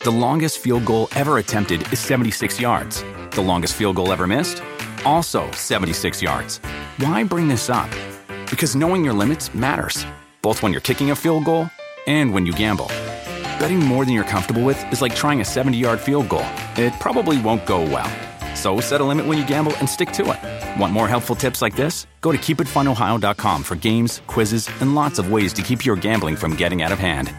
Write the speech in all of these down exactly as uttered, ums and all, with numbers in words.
The longest field goal ever attempted is seventy-six yards. The longest field goal ever missed? Also seventy-six yards. Why bring this up? Because knowing your limits matters, both when you're kicking a field goal and when you gamble. Betting more than you're comfortable with is like trying a seventy-yard field goal. It probably won't go well. So set a limit when you gamble and stick to it. Want more helpful tips like this? Go to keep it fun ohio dot com for games, quizzes, and lots of ways to keep your gambling from getting out of hand.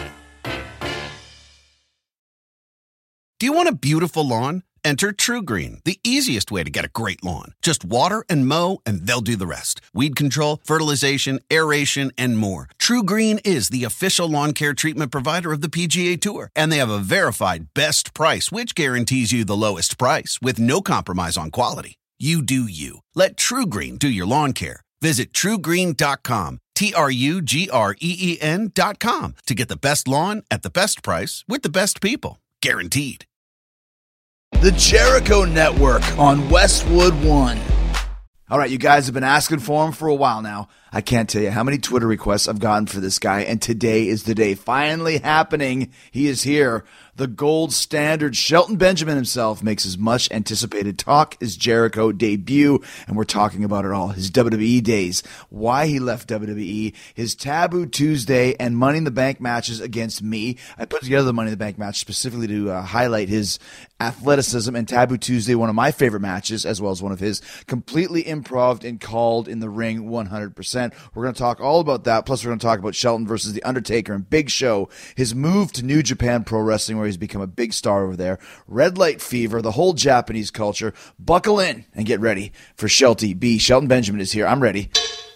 Do you want a beautiful lawn? Enter TruGreen, the easiest way to get a great lawn. Just water and mow, and they'll do the rest. Weed control, fertilization, aeration, and more. TruGreen is the official lawn care treatment provider of the P G A Tour, and they have a verified best price, which guarantees you the lowest price with no compromise on quality. You do you. Let TruGreen do your lawn care. Visit True Green dot com, T R U G R E E N dot com, to get the best lawn at the best price with the best people. Guaranteed. The Jericho Network on Westwood One. All right, you guys have been asking for him for a while now. I can't tell you how many Twitter requests I've gotten for this guy, and today is the day. Finally happening. He is here. The gold standard, Shelton Benjamin himself, makes his much anticipated Talk is Jericho debut, and we're talking about it all. His W W E days, why he left W W E, his Taboo Tuesday, and Money in the Bank matches against me. I put together the Money in the Bank match specifically to uh, highlight his athleticism, and Taboo Tuesday, one of my favorite matches, as well as one of his, completely improv and called in the ring one hundred percent. We're going to talk all about that, plus we're going to talk about Shelton versus The Undertaker and Big Show, his move to New Japan Pro Wrestling, where he's become a big star over there, Red Light Fever, the whole Japanese culture. Buckle in and get ready for Shelty B. Shelton Benjamin is here. I'm ready.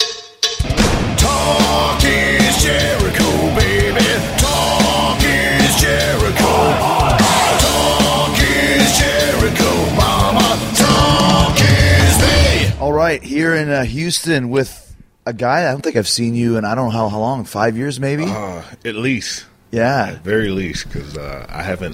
Talk is Jericho, baby. Talk is Jericho. Talk is Jericho, mama. Talk is me. All right, here in uh, Houston with a guy I don't think I've seen you in I don't know how, how long, five years maybe? Uh, at least. Yeah. At very least, because uh, I haven't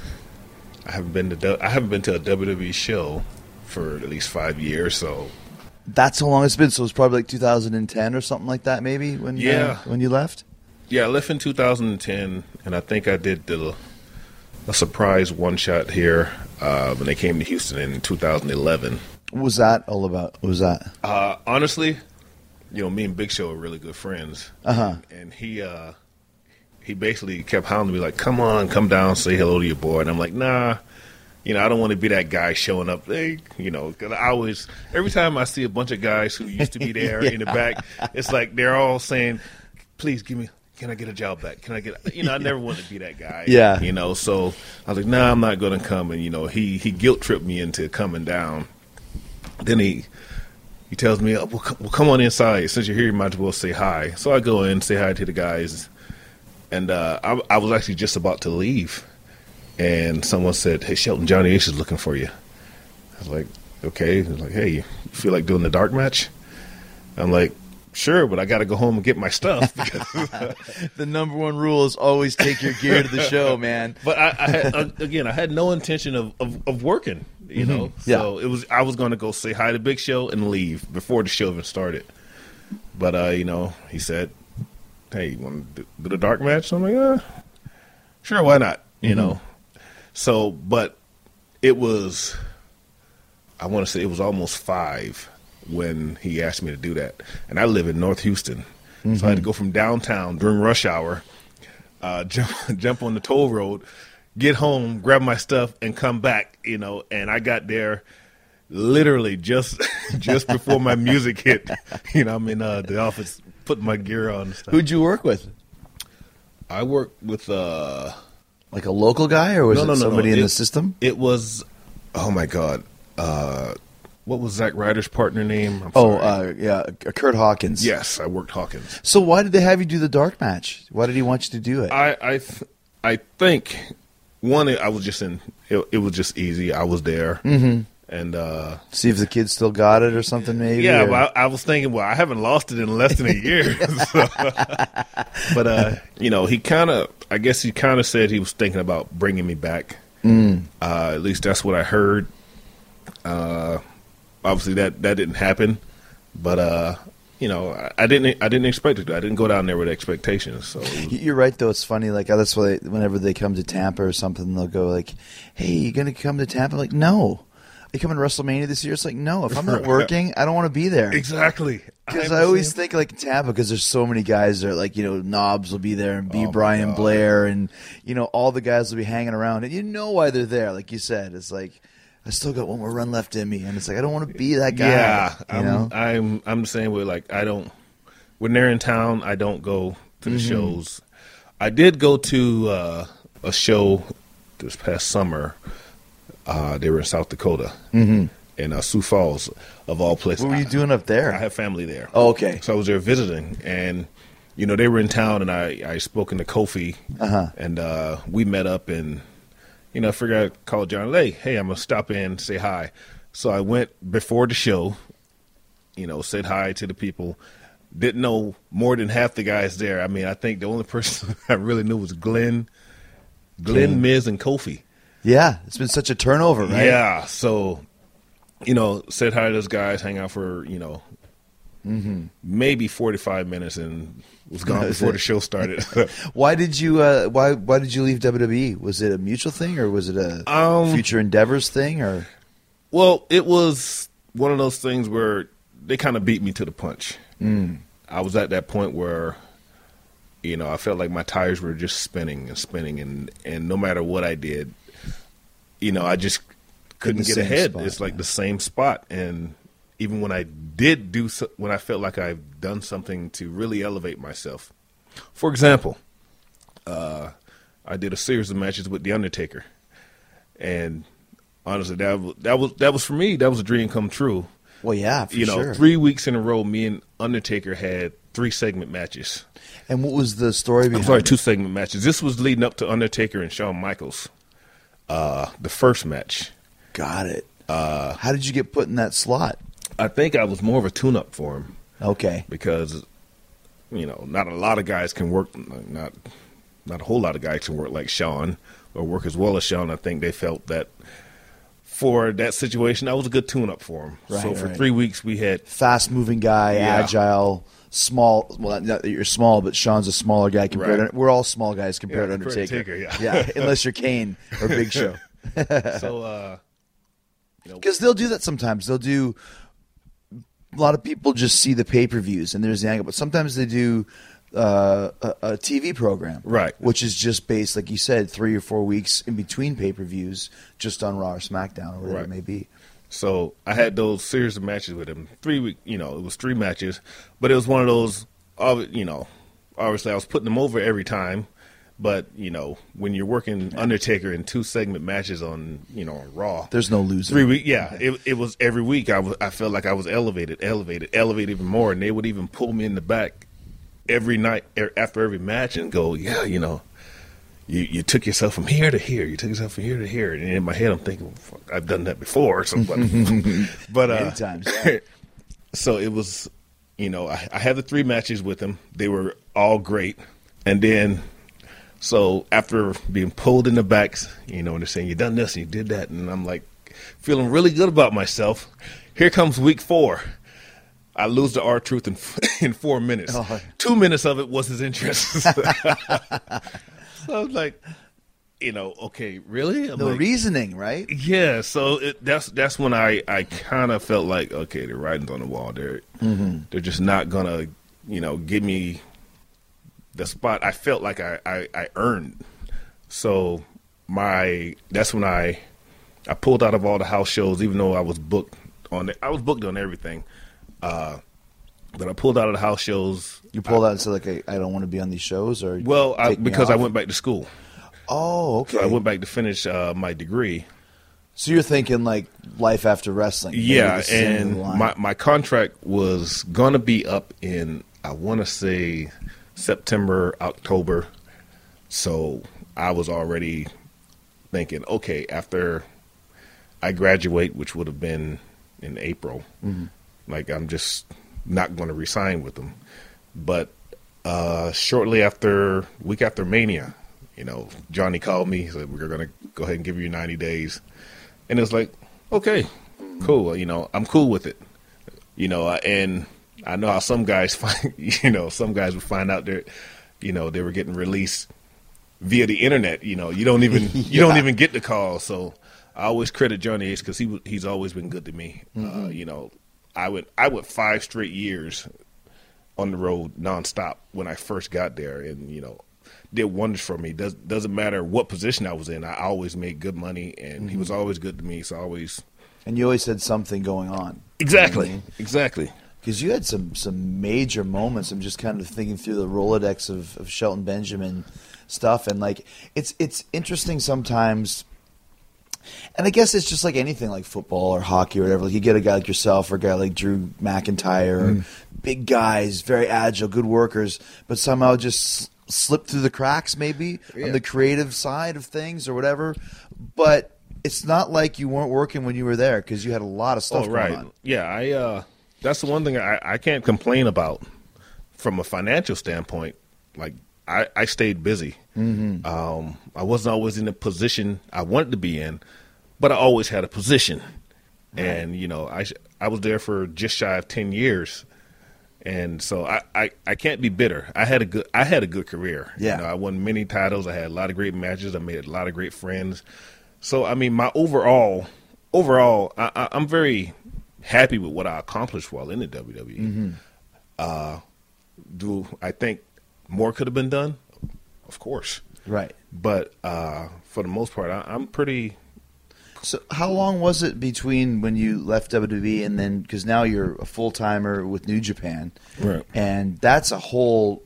I haven't been to I haven't been to a W W E show for at least five years, so that's how long it's been. So it's probably like two thousand ten or something like that, maybe when yeah uh, when you left. Yeah, I left in two thousand ten, and I think I did the a surprise one shot here uh, when they came to Houston in two thousand eleven. What was that all about? What was that? Uh, honestly, you know, me and Big Show are really good friends. Uh huh. And, and he. Uh, He basically kept hounding me like, come on, come down, say hello to your boy. And I'm like, nah, you know, I don't want to be that guy showing up. Hey, you know, because I always, every time I see a bunch of guys who used to be there yeah. in the back, it's like they're all saying, please give me, can I get a job back? Can I get, you know, I never wanted to be that guy. Yeah. You know, so I was like, nah, I'm not going to come. And, you know, he, he guilt tripped me into coming down. Then he, he tells me, oh, well, come, well, come on inside. Since you're here, you might as well say hi. So I go in, say hi to the guys. And uh, I, I was actually just about to leave, and someone said, hey, Shelton, Johnny Ace is looking for you. I was like, okay. He was like, hey, you feel like doing the dark match? I'm like, sure, but I got to go home and get my stuff. The number one rule is always take your gear to the show, man. But I, I had, again, I had no intention of, of, of working, you mm-hmm. know. Yeah. So it was I was going to go say hi to Big Show and leave before the show even started. But, uh, you know, he said, hey, you want to do the dark match? So I'm like, uh, sure, why not? You mm-hmm. know. So, but it was, I want to say it was almost five when he asked me to do that. And I live in North Houston. Mm-hmm. So I had to go from downtown during rush hour, uh, jump, jump on the toll road, get home, grab my stuff, and come back, you know. And I got there literally just just before my music hit. You know, I'm in uh, the office putting my gear on and stuff. Who'd you work with? I worked with uh, like a local guy, or was no, it no, no, somebody no. in it, the system? It was, oh my God, uh, what was Zack Ryder's partner name? I'm oh, sorry. uh, yeah, Kurt Hawkins. Yes, I worked Hawkins. So why did they have you do the dark match? Why did he want you to do it? I I, th- I think one, I was just in. It, it was just easy. I was there. Mm-hmm. And uh, see if the kids still got it or something, maybe. Yeah, or... but I, I was thinking, well, I haven't lost it in less than a year. so, but uh, you know, he kind of, I guess he kind of said he was thinking about bringing me back. Mm. Uh, at least that's what I heard. Uh, obviously, that that didn't happen. But uh, you know, I, I didn't I didn't expect it. I didn't go down there with expectations. So you're right, though. It's funny. Like that's why they, whenever they come to Tampa or something, they'll go like, "Hey, you gonna come to Tampa?" I'm like, no. Are you coming to WrestleMania this year? It's like, no. If I'm not working, I don't want to be there. Exactly. Because I, I always think like Tampa, because there's so many guys there. Like, you know, Knobs will be there, and B. Oh, Brian Blair, and you know, all the guys will be hanging around, and you know why they're there. Like you said, it's like, I still got one more run left in me, and it's like I don't want to be that guy. Yeah, you I'm, know? I'm I'm the same way. Like I don't when they're in town, I don't go to the Mm-hmm. shows. I did go to uh, a show this past summer. Uh, they were in South Dakota, mm-hmm. in uh, Sioux Falls, of all places. What were you doing up there? I have family there. Oh, okay. So I was there visiting, and you know they were in town, and I I spoken to Kofi, Uh-huh. and uh, we met up, and you know I figured I'd call John Lay. Hey, I'm gonna stop in, say hi. So I went before the show, you know, said hi to the people. Didn't know more than half the guys there. I mean, I think the only person I really knew was Glenn, Glenn, King. Miz, and Kofi. Yeah, it's been such a turnover, right? Yeah, so you know, said hi to those guys, hang out for you know, Mm-hmm. maybe forty-five minutes, and was gone That was before it. the show started. Why did you? Uh, why Why did you leave W W E? Was it a mutual thing, or was it a Um, future endeavors thing, or? Well, it was one of those things where they kind of beat me to the punch. Mm. I was at that point where, you know, I felt like my tires were just spinning and spinning, and, and no matter what I did, you know, I just couldn't the get same ahead. spot, It's like yeah. the same spot, and even when I did do, so, when I felt like I've done something to really elevate myself. For example, uh, I did a series of matches with The Undertaker, and honestly, that was, that was that was for me. That was a dream come true. Well, yeah, for you know, sure. three weeks in a row, me and Undertaker had three segment matches. And what was the story behind I'm sorry, it? two segment matches. This was leading up to Undertaker and Shawn Michaels. Uh, the first match. Got it. Uh, How did you get put in that slot? I think I was more of a tune-up for him Okay. because, you know, not a lot of guys can work. Not not a whole lot of guys can work like Shawn or work as well as Shawn. I think they felt that for that situation, I was a good tune-up for him. Right, so for right. three weeks, we had Fast moving guy, Yeah. agile, small. Well, not not that you're small, but Sean's a smaller guy compared. Right. to We're all small guys compared Yeah, to compared to Undertaker. Taker, yeah. unless you're Kane or Big Show. so. Uh, you know, Because they'll do that sometimes. They'll do. A lot of people just see the pay per views and there's the angle, but sometimes they do uh, a, a T V program, Right. Which is just based, like you said, three or four weeks in between pay per views, just on Raw or SmackDown or whatever Right. it may be. So I had those series of matches with him. Three week, you know, it was three matches, but it was one of those. ob- You know, obviously I was putting them over every time, but you know, when you're working Undertaker in two segment matches on, you know, on Raw, There's no loser. three week, yeah, it it was every week. I was I felt like I was elevated, elevated, elevated even more, and they would even pull me in the back every night er, after every match and go, yeah, you know. You you took yourself from here to here. You took yourself from here to here. And in my head, I'm thinking, fuck, I've done that before. So, but but uh, Many times. so it was, you know, I, I had the three matches with them. They were all great. And then, so after being pulled in the backs, you know, and they're saying, you done this and you did that. And I'm like, feeling really good about myself. Here comes week four. I lose to R-Truth in, in four minutes. Oh. Two minutes of it was his interest. So I was like, you know, okay, really? I'm The like, reasoning, right? yeah, so it, that's that's when I, I kind of felt like, okay, the writing's on the wall. They're Mm-hmm. they're just not gonna, you know, give me the spot I felt like I, I, I earned. So my that's when I I pulled out of all the house shows, even though I was booked on it. I was booked on everything, uh, but I pulled out of the house shows. You pulled out and said, like, I, I don't want to be on these shows? Or Well, I, take me because I off? went back to school. Oh, okay. So I went back to finish uh, my degree. So you're thinking, like, life after wrestling. Maybe Yeah, this is the end of and the line. my, my contract was going to be up in, I want to say, September, October. So I was already thinking, okay, after I graduate, which would have been in April, Mm-hmm. like I'm just not going to resign with them. But uh, shortly after, week after Mania, you know, Johnny called me. He said, we're going to go ahead and give you ninety days. And it's like, okay, cool. You know, I'm cool with it. You know, and I know how some guys find, you know, some guys would find out they're, you know, they were getting released via the internet. You know, you don't even yeah. you don't even get the call. So I always credit Johnny Ace because he he's always been good to me. Mm-hmm. Uh, you know, I went I went five straight years on the road nonstop when I first got there, and you know, did wonders for me. Does doesn't matter what position I was in, I always made good money, and mm-hmm. he was always good to me. So I always and you always had something going on. Exactly, you know? exactly. Because you had some some major moments. I'm just kind of thinking through the Rolodex of, of Shelton Benjamin stuff, and like it's it's interesting sometimes. And I guess it's just like anything, like football or hockey or whatever. Like you get a guy like yourself or a guy like Drew McIntyre, mm. or big guys, very agile, good workers, but somehow just slip through the cracks maybe yeah. on the creative side of things or whatever. But it's not like you weren't working when you were there because you had a lot of stuff oh, right. going on. Yeah, I. Uh, that's the one thing I, I can't complain about from a financial standpoint. Like I, I stayed busy. Mm-hmm. Um, I wasn't always in the position I wanted to be in, but I always had a position. Right. And, you know, I I was there for just shy of ten years. And so I, I, I can't be bitter. I had a good I had a good career. Yeah. You know, I won many titles. I had a lot of great matches. I made a lot of great friends. So, I mean, my overall, overall, I, I, I'm very happy with what I accomplished while in the W W E. Mm-hmm. Uh, do I think more could have been done? Of course. Right. But uh, for the most part, I, I'm pretty. So how long was it between when you left W W E and then, because now you're a full-timer with New Japan. Right. And that's a whole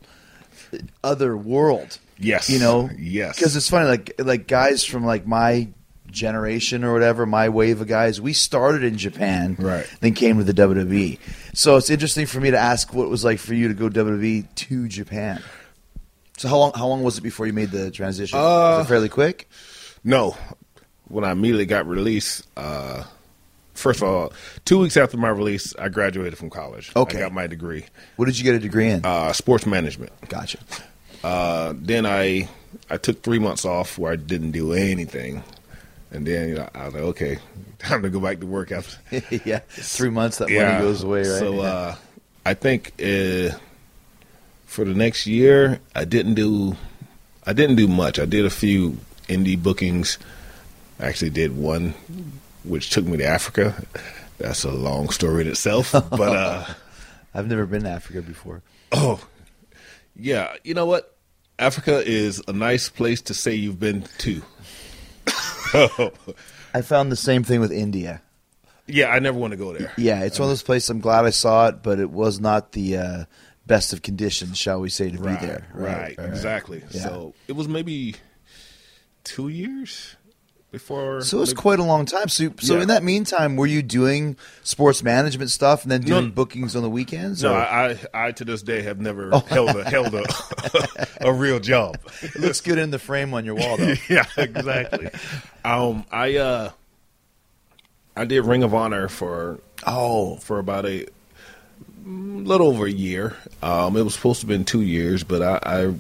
other world. Yes. You know? Yes. Because it's funny, like like guys from like my generation or whatever, my wave of guys, we started in Japan, right, then came to the W W E. So it's interesting for me to ask what it was like for you to go W W E to Japan. So how long how long was it before you made the transition? Uh, was it fairly quick? No. When I immediately got released, uh, first of all, two weeks after my release, I graduated from college. Okay. I got my degree. What did you get a degree in? Uh, sports management. Gotcha. Uh, then I I took three months off where I didn't do anything. And then you know, I was like, okay, time to go back to work after. yeah, three months, that yeah. money goes away, right? So yeah. uh, I think uh, for the next year, I didn't do, I didn't do much. I did a few indie bookings. I actually did one, which took me to Africa. That's a long story in itself. But uh, I've never been to Africa before. Oh, yeah. You know what? Africa is a nice place to say you've been to. I found the same thing with India. Yeah, I never want to go there. Yeah, it's one of those places. I'm glad I saw it, but it was not the uh, best of conditions, shall we say, to right, be there. Right, right, right exactly. Yeah. So it was maybe two years before. So it was maybe, quite a long time. So, so yeah. in that meantime, were you doing sports management stuff and then doing no, bookings on the weekends? No, or? I, I to this day have never oh. held a held a a real job. It looks good in the frame on your wall, though. Yeah, exactly. um, I uh, I did Ring of Honor for oh for about a little over a year. Um, it was supposed to have been two years, but I, I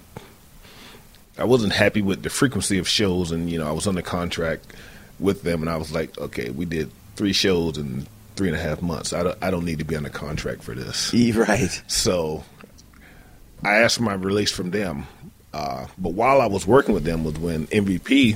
I wasn't happy with the frequency of shows, and you know I was under contract with them, and I was like, okay, we did three shows in three and a half months. I don't I don't need to be under contract for this. Right. So I asked for my release from them, uh, but while I was working with them was when M V P,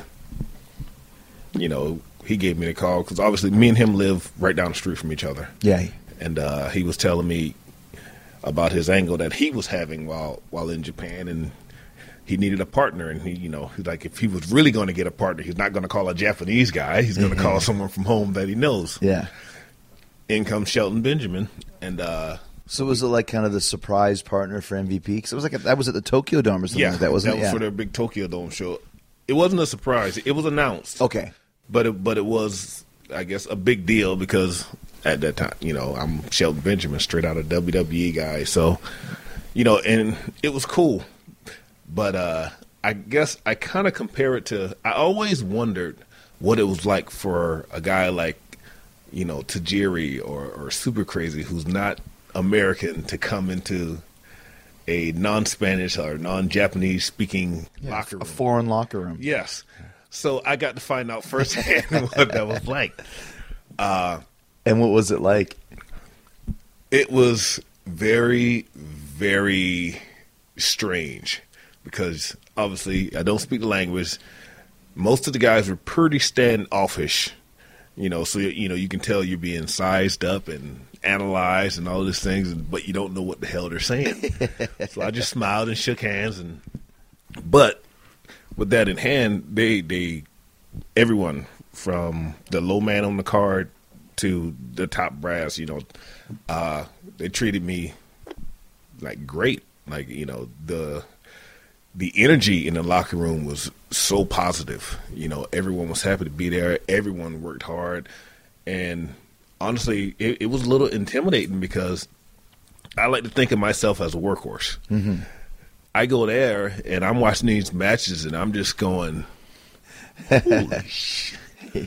you know, he gave me the call because obviously me and him live right down the street from each other. Yeah. And uh, he was telling me about his angle that he was having while while in Japan, and he needed a partner. And he, you know, he's like, if he was really going to get a partner, he's not going to call a Japanese guy. He's going to mm-hmm. call someone from home that he knows. Yeah. In comes Shelton Benjamin, and uh, so was it like kind of the surprise partner for M V P? Because it was like a, that was at the Tokyo Dome or something yeah, like that, wasn't that it? was Yeah. for their big Tokyo Dome show. It wasn't a surprise. It was announced. Okay. But it, but it was, I guess, a big deal because at that time, you know, I'm Shelton Benjamin, straight out of W W E guy. So, you know, and it was cool. But uh, I guess I kind of compare it to, I always wondered what it was like for a guy like, you know, Tajiri or, or Super Crazy, who's not American, to come into a non-Spanish or non-Japanese speaking yeah, locker room. A foreign locker room. Yes. So I got to find out firsthand what that was like. Uh, and what was it like? It was very, very strange because obviously I don't speak the language. Most of the guys were pretty standoffish, you know, so, you know, you can tell you're being sized up and analyzed and all these things, but you don't know what the hell they're saying. So I just smiled and shook hands. and But with that in hand, they, they everyone from the low man on the card to the top brass, you know, uh, they treated me like great. Like, you know, the the energy in the locker room was so positive. You know, everyone was happy to be there. Everyone worked hard. And honestly, it, it was a little intimidating because I like to think of myself as a workhorse. Mm-hmm. I go there and I'm watching these matches and I'm just going, holy shit.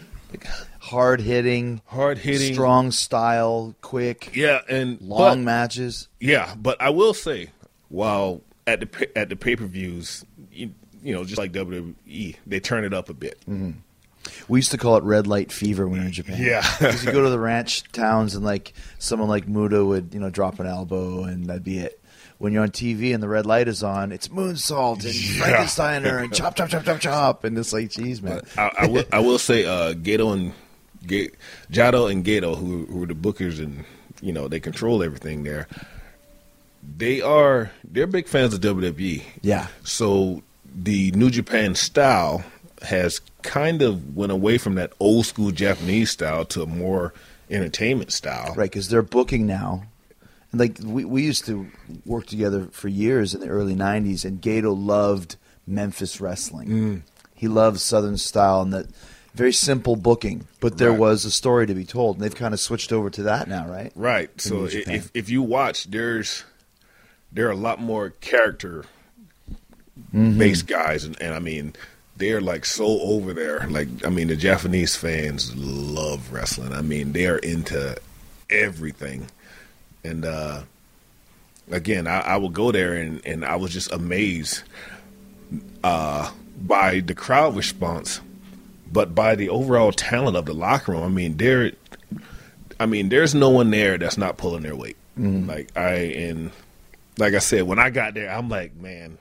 Hard hitting, hard hitting, strong style, quick, yeah, and long but, matches. Yeah, but I will say, while at the at the pay per views, you, you know, just like W W E, they turn it up a bit. Mm-hmm. We used to call it red light fever when we were in Japan. Yeah, because you go to the ranch towns and like someone like Muda would, you know, drop an elbow and that'd be it. When you're on T V and the red light is on, it's moonsault and yeah. Frankensteiner and chop, chop, chop, chop, chop, and it's like, geez, man. I, I will, I will say, uh, Gato and G- Jado and Gato, who, who are the bookers and you know they control everything there. They are they're big fans of W W E. Yeah. So the New Japan style has kind of went away from that old school Japanese style to a more entertainment style. Right, because they're booking now. And like we we used to work together for years in the early nineties, and Gato loved Memphis wrestling. Mm. He loved Southern style and that very simple booking, but there right. was a story to be told, and they've kind of switched over to that now, right? Right. In So if if you watch, there's there are a lot more character mm-hmm. based guys, and, and I mean they're like so over there. Like I mean, the Japanese fans love wrestling. I mean, they are into everything. And uh, again, I, I would go there, and, and I was just amazed uh, by the crowd response, but by the overall talent of the locker room. I mean, there, I mean, there's no one there that's not pulling their weight. Mm-hmm. Like I and like I said, when I got there, I'm like, man.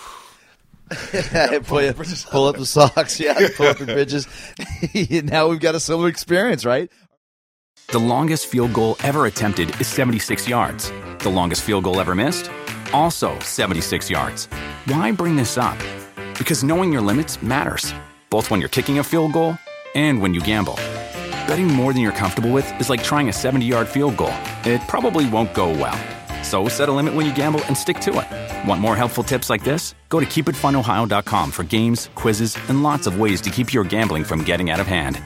pull, pull up the socks, yeah, pull up the bridges. Now we've got a similar experience, right? The longest field goal ever attempted is seventy-six yards. The longest field goal ever missed? Also seventy-six yards. Why bring this up? Because knowing your limits matters, both when you're kicking a field goal and when you gamble. Betting more than you're comfortable with is like trying a seventy-yard field goal. It probably won't go well. So set a limit when you gamble and stick to it. Want more helpful tips like this? Go to keep it fun ohio dot com for games, quizzes, and lots of ways to keep your gambling from getting out of hand.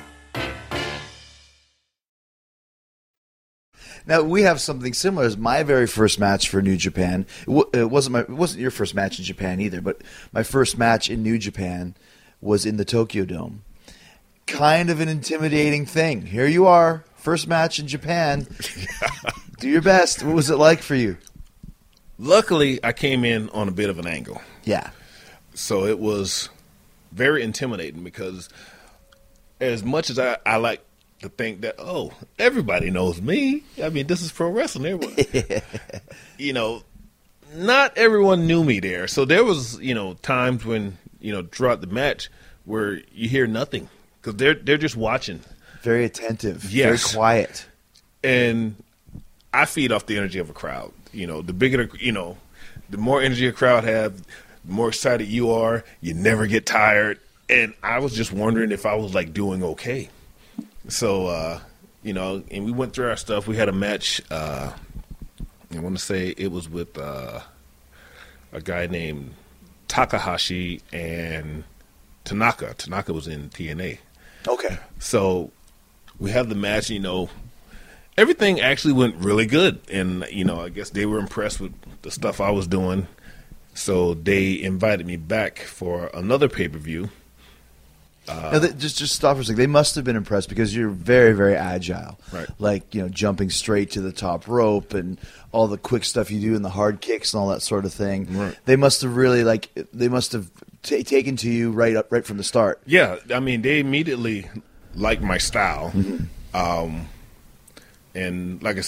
Now we have something similar. As my very first match for New Japan, it, w- it wasn't my, it wasn't your first match in Japan either, but my first match in New Japan was in the Tokyo Dome. Kind of an intimidating thing. Here you are, first match in Japan. Do your best. What was it like for you? Luckily, I came in on a bit of an angle. Yeah. So it was very intimidating because as much as I, I like to think that, oh, everybody knows me. I mean, this is pro wrestling. Everybody. You know, not everyone knew me there. So there was, you know, times when, you know, throughout the match where you hear nothing because they're, they're just watching. Very attentive. Yes. Very quiet. And I feed off the energy of a crowd. You know, the bigger, the, you know, the more energy a crowd have, the more excited you are. You never get tired. And I was just wondering if I was, like, doing okay. So, uh, you know, and we went through our stuff. We had a match, uh, I want to say it was with uh, a guy named Takahashi and Tanaka. Tanaka was in T N A. Okay. So we had the match, you know, everything actually went really good. And, you know, I guess they were impressed with the stuff I was doing. So they invited me back for another pay-per-view. Uh, now, they, just just stop for a second. They must have been impressed because you're very, very agile. Right. Like, you know, jumping straight to the top rope and all the quick stuff you do and the hard kicks and all that sort of thing. Right. They must have really, like, they must have t- taken to you right up, right from the start. Yeah. I mean, they immediately liked my style. Mm-hmm. Um, and like I said,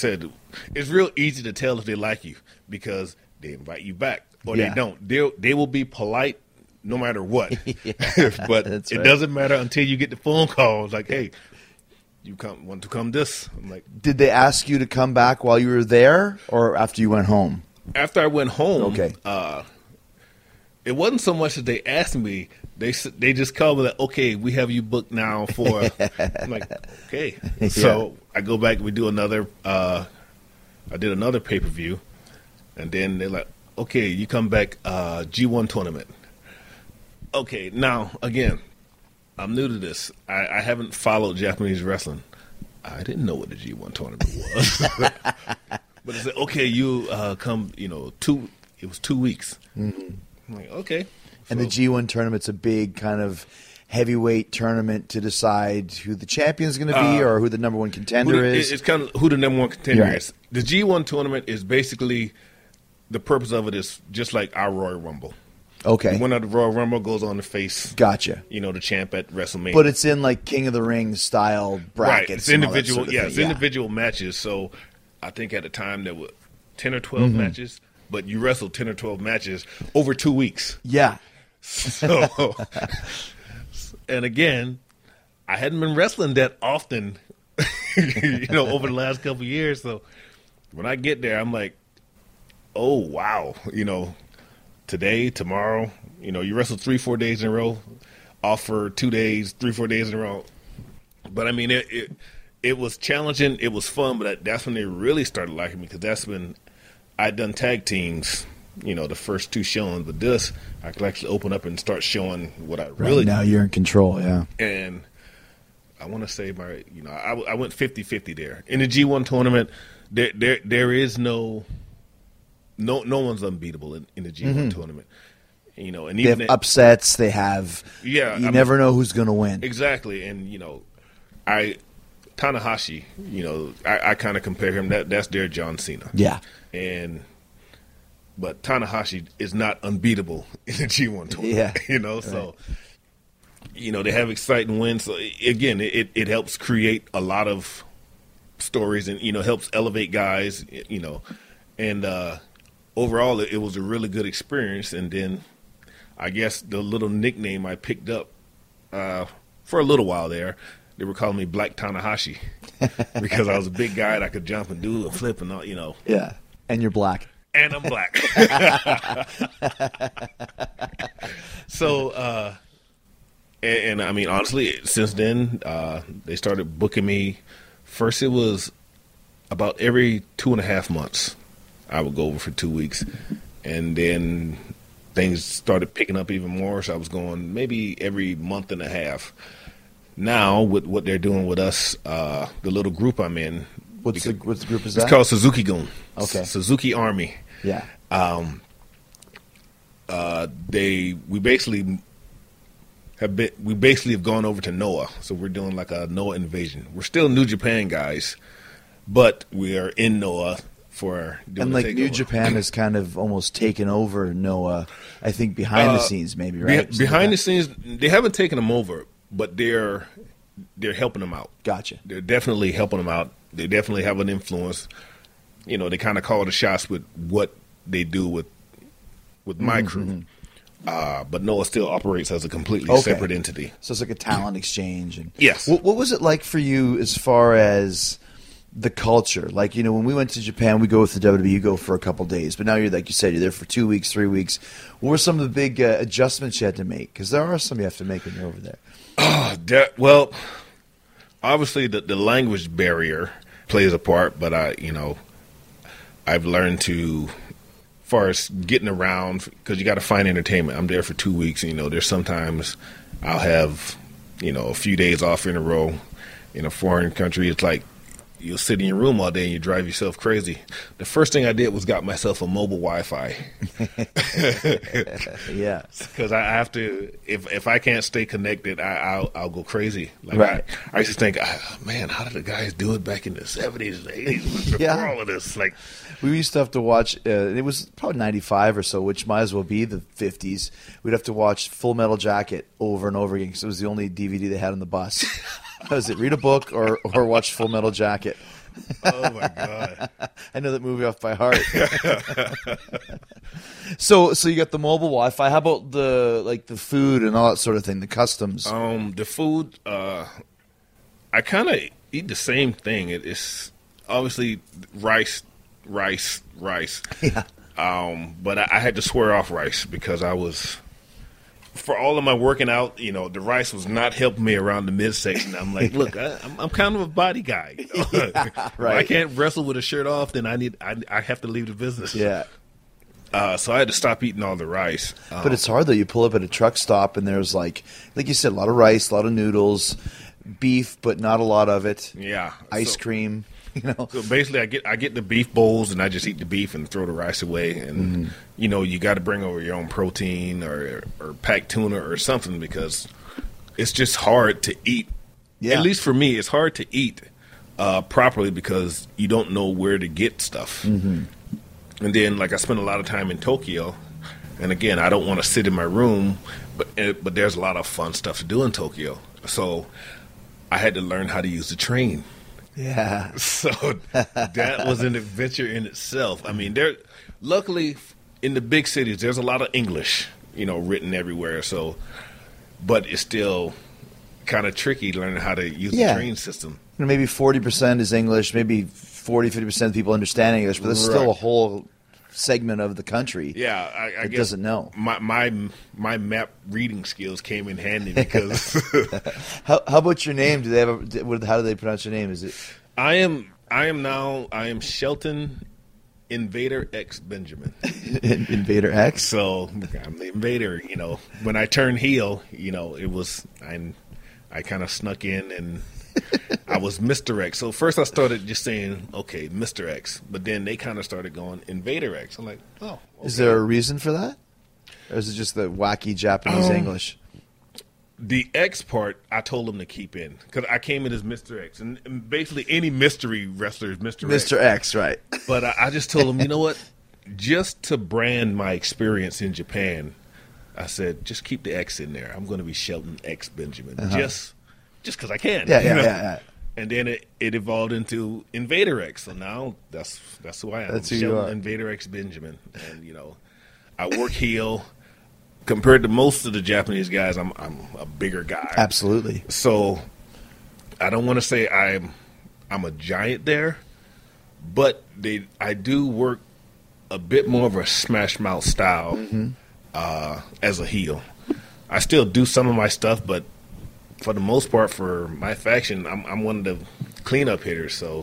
it's real easy to tell if they like you because they invite you back or Yeah. they don't. They they will be polite no matter what. But That's it right. doesn't matter until you get the phone call. It's like, hey, you come want to come this? I'm like, Did they ask you to come back while you were there or after you went home? after I went home, Okay. uh, it wasn't so much that they asked me. They s- they just called me like, okay, we have you booked now for. I'm like, okay. So I go back. We do another. Uh, I did another pay per view, and then they're like, okay, you come back uh, G one tournament. Okay, now again, I'm new to this. I, I haven't followed Japanese wrestling. I didn't know what the G one tournament was. But it's like, okay, you uh, come, you know, two. It was two weeks. Mm-hmm. I'm like, okay. And the So- G one tournament's a big kind of heavyweight tournament to decide who the champion's going to be Uh, or who the number one who contender the- is. It's kind of who the number one contender Right. is. The G one tournament is basically the purpose of it is just like our Royal Rumble. Okay. The winner of the Royal Rumble goes on to face, Gotcha. you know, the champ at WrestleMania. But it's in like King of the Ring style brackets. right. It's and all that individual. sort of yeah, thing. it's individual matches. So I think at the time there were ten or twelve Mm-hmm. matches, but you wrestled ten or twelve matches over two weeks. Yeah. So, and again, I hadn't been wrestling that often, you know, over the last couple of years. So when I get there, I'm like, oh, wow. You know, today, tomorrow, you know, you wrestle three, four days in a row, off for two days, three, four days in a row. But, I mean, it it, it was challenging. It was fun, but that, that's when they really started liking me because that's when I'd done tag teams, you know, the first two showings. But this, I could actually open up and start showing what I really Right now you're in control, yeah. and I want to say my, you know, I, I went fifty-fifty there. In the G one tournament, there there there is no no no one's unbeatable in, in the G one tournament. You know, and Mm-hmm. They even have at- upsets. They have. Yeah, You I never know who's going to win. exactly, and you know, I Tanahashi, you know, I, I kind of compare him. That that's their John Cena. Yeah. And but Tanahashi is not unbeatable in the G one tournament. Yeah. You know, so you know they have exciting wins. So again, it it helps create a lot of stories and you know helps elevate guys. You know, and uh, overall it, it was a really good experience. And then I guess the little nickname I picked up uh, for a little while there. They were calling me Black Tanahashi because I was a big guy and I could jump and do a flip and all, you know. Yeah. And you're black. And I'm black. so, uh, and, and I mean, honestly, since then, uh, they started booking me. First, it was about every two and a half months. I would go over for two weeks. And then things started picking up even more. So I was going maybe every month and a half. Now, with what they're doing with us, uh, the little group I'm in, What's the, what's the group is it's that? called Suzuki Gun. Okay. Suzuki Army. Yeah. Um, uh, they we basically have been we basically have gone over to Noah, so we're doing like a Noah invasion. We're still New Japan guys, but we are in Noah for doing And the like New takeover. Japan has kind of almost taken over Noah, I think, behind the Uh, scenes, maybe, Be- right? behind the scenes, they haven't taken them over, but they're they're helping them out. Gotcha. They're definitely helping them out. They definitely have an influence. You know, they kind of call the shots with what they do with with my crew. Uh, but Noah still operates as a completely Okay. separate entity. So it's like a talent exchange. And Yes. What, what was it like for you as far as the culture? Like, you know, when we went to Japan, we go with the W W E, you go for a couple days. But now you're, like you said, you're there for two weeks, three weeks. What were some of the big uh, adjustments you had to make? Because there are some you have to make when you're over there. Uh, that, well, obviously the, the language barrier plays a part, but I, you know, I've learned to, as far as getting around, because you got to find entertainment. I'm there for two weeks, and, you know, there's sometimes I'll have, you know, a few days off in a row in a foreign country. It's like you'll sit in your room all day and you drive yourself crazy. The first thing I did was got myself a mobile Wi-Fi. Yeah. Because I have to, if if I can't stay connected, I, I'll I'll go crazy. Like Right. I, I used to think, ah, man, how did the guys do it back in the seventies, and eighties, before Yeah. all of this? Like, We used to have to watch, uh, it was probably ninety-five or so, which might as well be the fifties. We'd have to watch Full Metal Jacket over and over again because it was the only D V D they had on the bus. That was it. Read a book or, or watch Full Metal Jacket. Oh my God! I know that movie off by heart. so, so you got the mobile Wi-Fi. How about the like the food and all that sort of thing? The customs. Um, the food. Uh, I kind of eat the same thing. It, it's obviously rice, rice, rice. Yeah. Um, but I, I had to swear off rice because I was. For all of my working out, you know, the rice was not helping me around the midsection. I'm like, look, I, I'm, I'm kind of a body guy. You know? Yeah, right. If I can't wrestle with a shirt off, then I need, I, I have to leave the business. Yeah. Uh, so I had to stop eating all the rice. Um, But it's hard though. You pull up at a truck stop and there's like, like you said, a lot of rice, a lot of noodles, beef, but not a lot of it. yeah, Ice so, cream. You know. So basically, I get I get the beef bowls and I just eat the beef and throw the rice away. And Mm-hmm. you know, you got to bring over your own protein or or packed tuna or something because it's just hard to eat. Yeah. At least for me, it's hard to eat uh, properly because you don't know where to get stuff. Mm-hmm. And then, like I spent a lot of time in Tokyo, and again, I don't want to sit in my room, but but there's a lot of fun stuff to do in Tokyo. So I had to learn how to use the train. Yeah. So that was an adventure in itself. I mean, there. Luckily, in the big cities, there's a lot of English, you know, written everywhere. So, but it's still kind of tricky learning how to use Yeah. the train system. You know, maybe forty percent is English, maybe forty, fifty percent of people understand English, but there's still a Right. whole segment of the country Yeah, I, I that guess doesn't know. My my my map reading skills came in handy because How, how about your name? Do they have a, d- what- how do they pronounce your name? Is it I am I am now I am Shelton Invader X Benjamin. In- Invader X? So I'm the Invader. You know, when I turned heel, you know, it was I I kind of snuck in and I was Mister X. So first I started just saying, okay, Mister X, but then they kind of started going Invader X. I'm like, oh, okay. Is there a reason for that? Or is it just the wacky Japanese Um, English? The X part, I told them to keep in because I came in as Mister X, and, and basically any mystery wrestler is Mister X. Mister X, right. But I, I just told them, you know what? Just to brand my experience in Japan, I said, just keep the X in there. I'm going to be Shelton X Benjamin, just just because I can. Yeah, you yeah, know? yeah, yeah. And then it, it evolved into Invader X. So now that's that's who I am. That's who you Shelton are. Invader X Benjamin, and you know, I work heel. Compared to most of the Japanese guys, I'm I'm a bigger guy. Absolutely. So I don't want to say I'm I'm a giant there, but they I do work a bit more of a smash mouth style uh, as a heel. I still do some of my stuff, but for the most part, for my faction, I'm I'm one of the cleanup hitters. So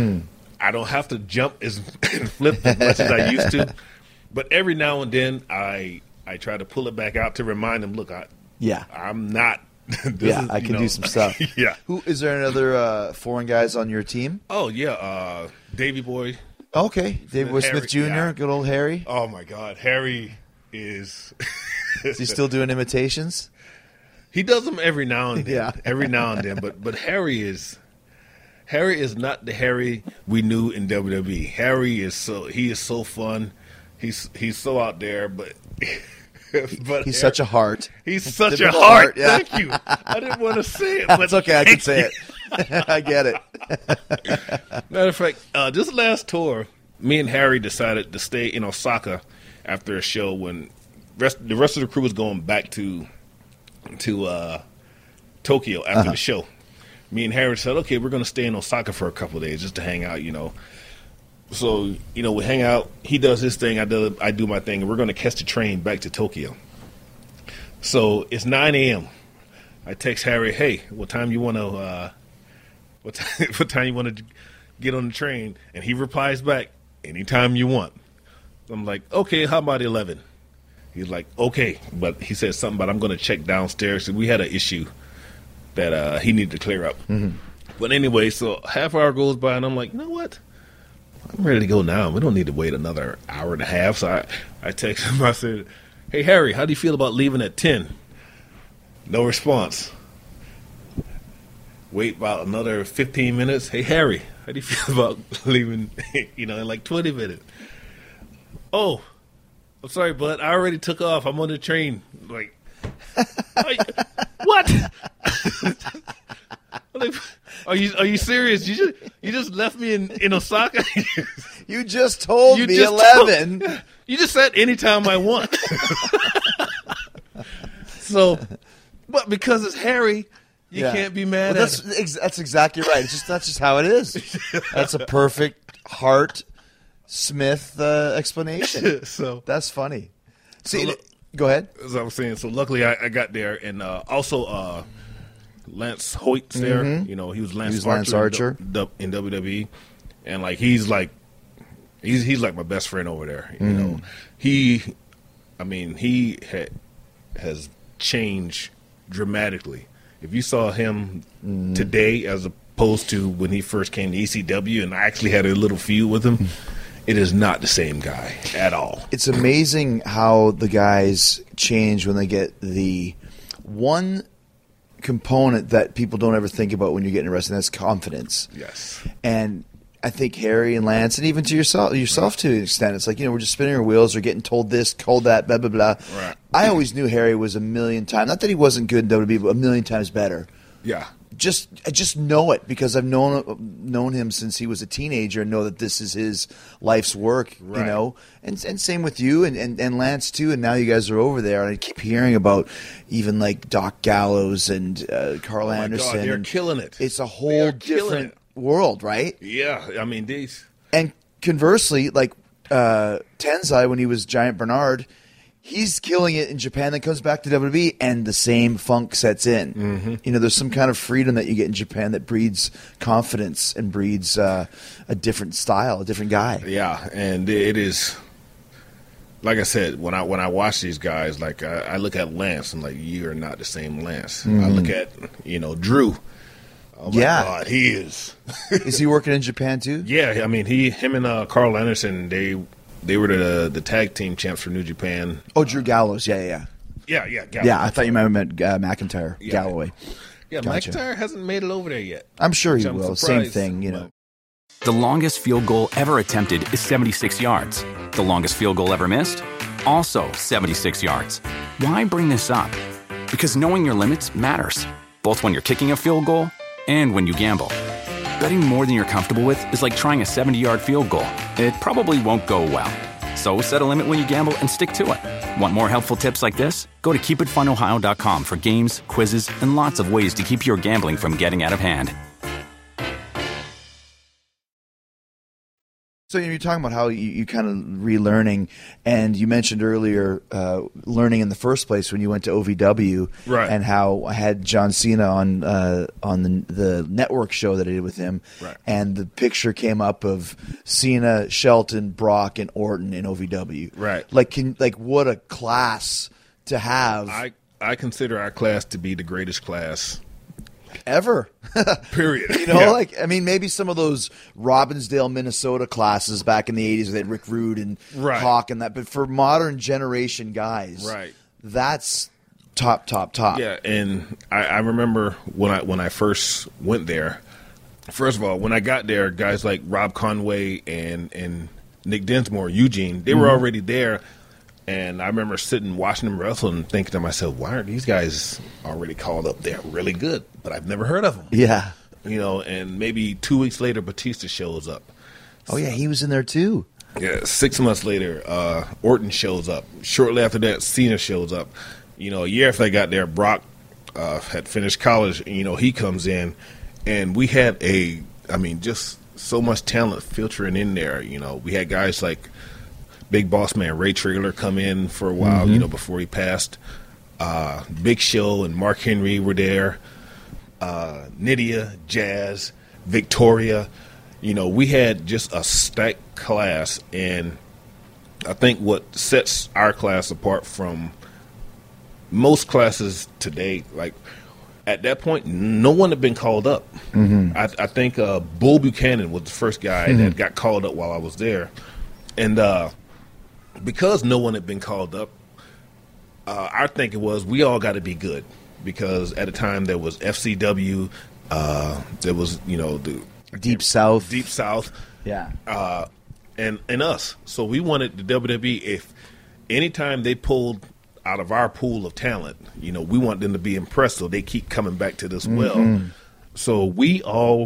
I don't have to jump as and flip as much as I used to. But every now and then, I I try to pull it back out to remind them, look, I Yeah. I'm not. this Yeah, is, I you can know, do some stuff. Yeah. Who is there another uh, foreign guys on your team? Oh yeah, uh, Davey Boy. Okay, David Boy Harry, Smith Junior, yeah. good old Harry. Oh my God, Harry is. Is he still doing imitations? He does them every now and then. Yeah. Every now and then, but but Harry is. Harry is not the Harry we knew in W W E. Harry is so he is so fun. He's he's so out there, but. but He's such a heart. He's such a Typical heart. heart, yeah. Thank you. I didn't want to say it, but It's okay, I can thank say you. it. I get it. Matter of fact, uh, this last tour, me and Harry decided to stay in Osaka after a show when rest, the rest of the crew was going back to to uh, Tokyo after Uh-huh. the show. Me and Harry said, okay, we're going to stay in Osaka for a couple of days just to hang out, you know. So, you know, we hang out. He does his thing. I do, I do my thing. And we're going to catch the train back to Tokyo. So it's nine a.m. I text Harry, hey, what time you want to uh, what, time, what time you want to get on the train? And he replies back, anytime you want. I'm like, okay, how about eleven? He's like, okay. But he said something about I'm going to check downstairs. We had an issue that uh, he needed to clear up. Mm-hmm. But anyway, so half hour goes by, and I'm like, you know what? I'm ready to go now. We don't need to wait another hour and a half. So I, I text him. I said, hey, Harry, how do you feel about leaving at ten? No response. Wait about another fifteen minutes. Hey, Harry, how do you feel about leaving, you know, in like twenty minutes? Oh, I'm sorry, bud. I already took off. I'm on the train. Like, I, what? Like, are you are you serious? You just You just left me in, in Osaka. You just told You me just eleven. told- you just said anytime I want. So, but because it's Harry, you Yeah. can't be mad Well, at that's it. ex- that's exactly right. It's just that's just how it is. That's a perfect Hart Smith uh, explanation. So, That's funny. See, look- go ahead. as I was saying, so luckily I, I got there, and uh, also uh, Lance Hoyt's there. You know, he was Lance He was Archer, Lance Archer. In, du- in W W E, and like he's like he's he's like my best friend over there. You know, he, I mean, he had, has changed dramatically. If you saw him today as opposed to when he first came to E C W, and I actually had a little feud with him, it is not the same guy at all. It's amazing how the guys change when they get the one component that people don't ever think about when you're getting arrested. That's confidence. Yes. And I think Harry and Lance, and even to yourself, yourself to an extent, it's like, you know, we're just spinning our wheels or getting told this, told that, blah blah blah. Right. I always knew Harry was a million times, not that he wasn't good in W W E, but a million times better. Yeah. Just I just know it because I've known known him since he was a teenager and know that this is his life's work, you Right. know. And and same with you and, and, and Lance too. And now you guys are over there, and I keep hearing about even like Doc Gallows and uh, Carl Oh my God, Anderson. they're and killing it. It's a They whole are killing different it. world, right? Yeah, I mean these. And conversely, like uh, Tensai, when he was Giant Bernard, he's killing it in Japan, then comes back to W W E, and the same funk sets in. Mm-hmm. You know, there's some kind of freedom that you get in Japan that breeds confidence and breeds uh, a different style, a different guy. Yeah, and it is. Like I said, when I when I watch these guys, like I, I look at Lance, and like you are not the same Lance. I look at you know Drew. Oh my Yeah. God, he is. Is he working in Japan too? Yeah, I mean he, him, and uh, Carl Anderson, they they were the the tag team champs for New Japan. Oh, Drew Gallows. Yeah, yeah, yeah. Yeah, yeah, Galloway. Yeah, I thought you might have meant uh, McIntyre, Yeah. Galloway. Yeah, Gotcha. McIntyre hasn't made it over there yet. I'm sure he Which I'm will. Same surprised, thing, you know. The longest field goal ever attempted is seventy-six yards. The longest field goal ever missed? Also seventy-six yards. Why bring this up? Because knowing your limits matters, both when you're kicking a field goal and when you gamble. Betting more than you're comfortable with is like trying a seventy-yard field goal. It probably won't go well. So set a limit when you gamble and stick to it. Want more helpful tips like this? Go to keep it fun ohio dot com for games, quizzes, and lots of ways to keep your gambling from getting out of hand. So you're talking about how you, you kind of relearning, and you mentioned earlier uh, learning in the first place when you went to O V W, Right. and how I had John Cena on uh, on the the network show that I did with him, Right. and the picture came up of Cena, Shelton, Brock, and Orton in O V W. Right. Like, can like what a class to have I I consider our class to be the greatest class. ever. Period. You know, Yeah. like, I mean, maybe some of those Robbinsdale, Minnesota classes back in the eighties where they had Rick Rude and Right. Hawk and that, but for modern generation guys, Right. that's top, top, top. Yeah, and I, I remember when I when I first went there. First of all, when I got there, guys like Rob Conway and and Nick Dinsmore, Eugene, they were already there. And I remember sitting watching them wrestle and thinking to myself, why aren't these guys already called up? They're really good, but I've never heard of them. Yeah. You know, and maybe two weeks later, Batista shows up. Oh, yeah, he was in there too. Yeah, six months later, uh, Orton shows up. Shortly after that, Cena shows up. You know, a year after I got there, Brock uh, had finished college. You know, he comes in, and we had a, I mean, just so much talent filtering in there. You know, we had guys like Big Boss Man Ray Trailer come in for a while, Mm-hmm. you know, before he passed. Uh, Big Show and Mark Henry were there. Uh, Nydia, Jazz, Victoria. You know, we had just a stacked class, and I think what sets our class apart from most classes today, like at that point, no one had been called up. Mm-hmm. I, I think uh, Bull Buchanan was the first guy mm-hmm. that got called up while I was there, and uh, because no one had been called up, uh, our thinking was we all got to be good, because at the time there was F C W, uh, there was you know the Deep South. Deep South, Yeah. uh, and and us. So we wanted the W W E. If anytime they pulled out of our pool of talent, you know, we want them to be impressed, so they keep coming back to this well. So we all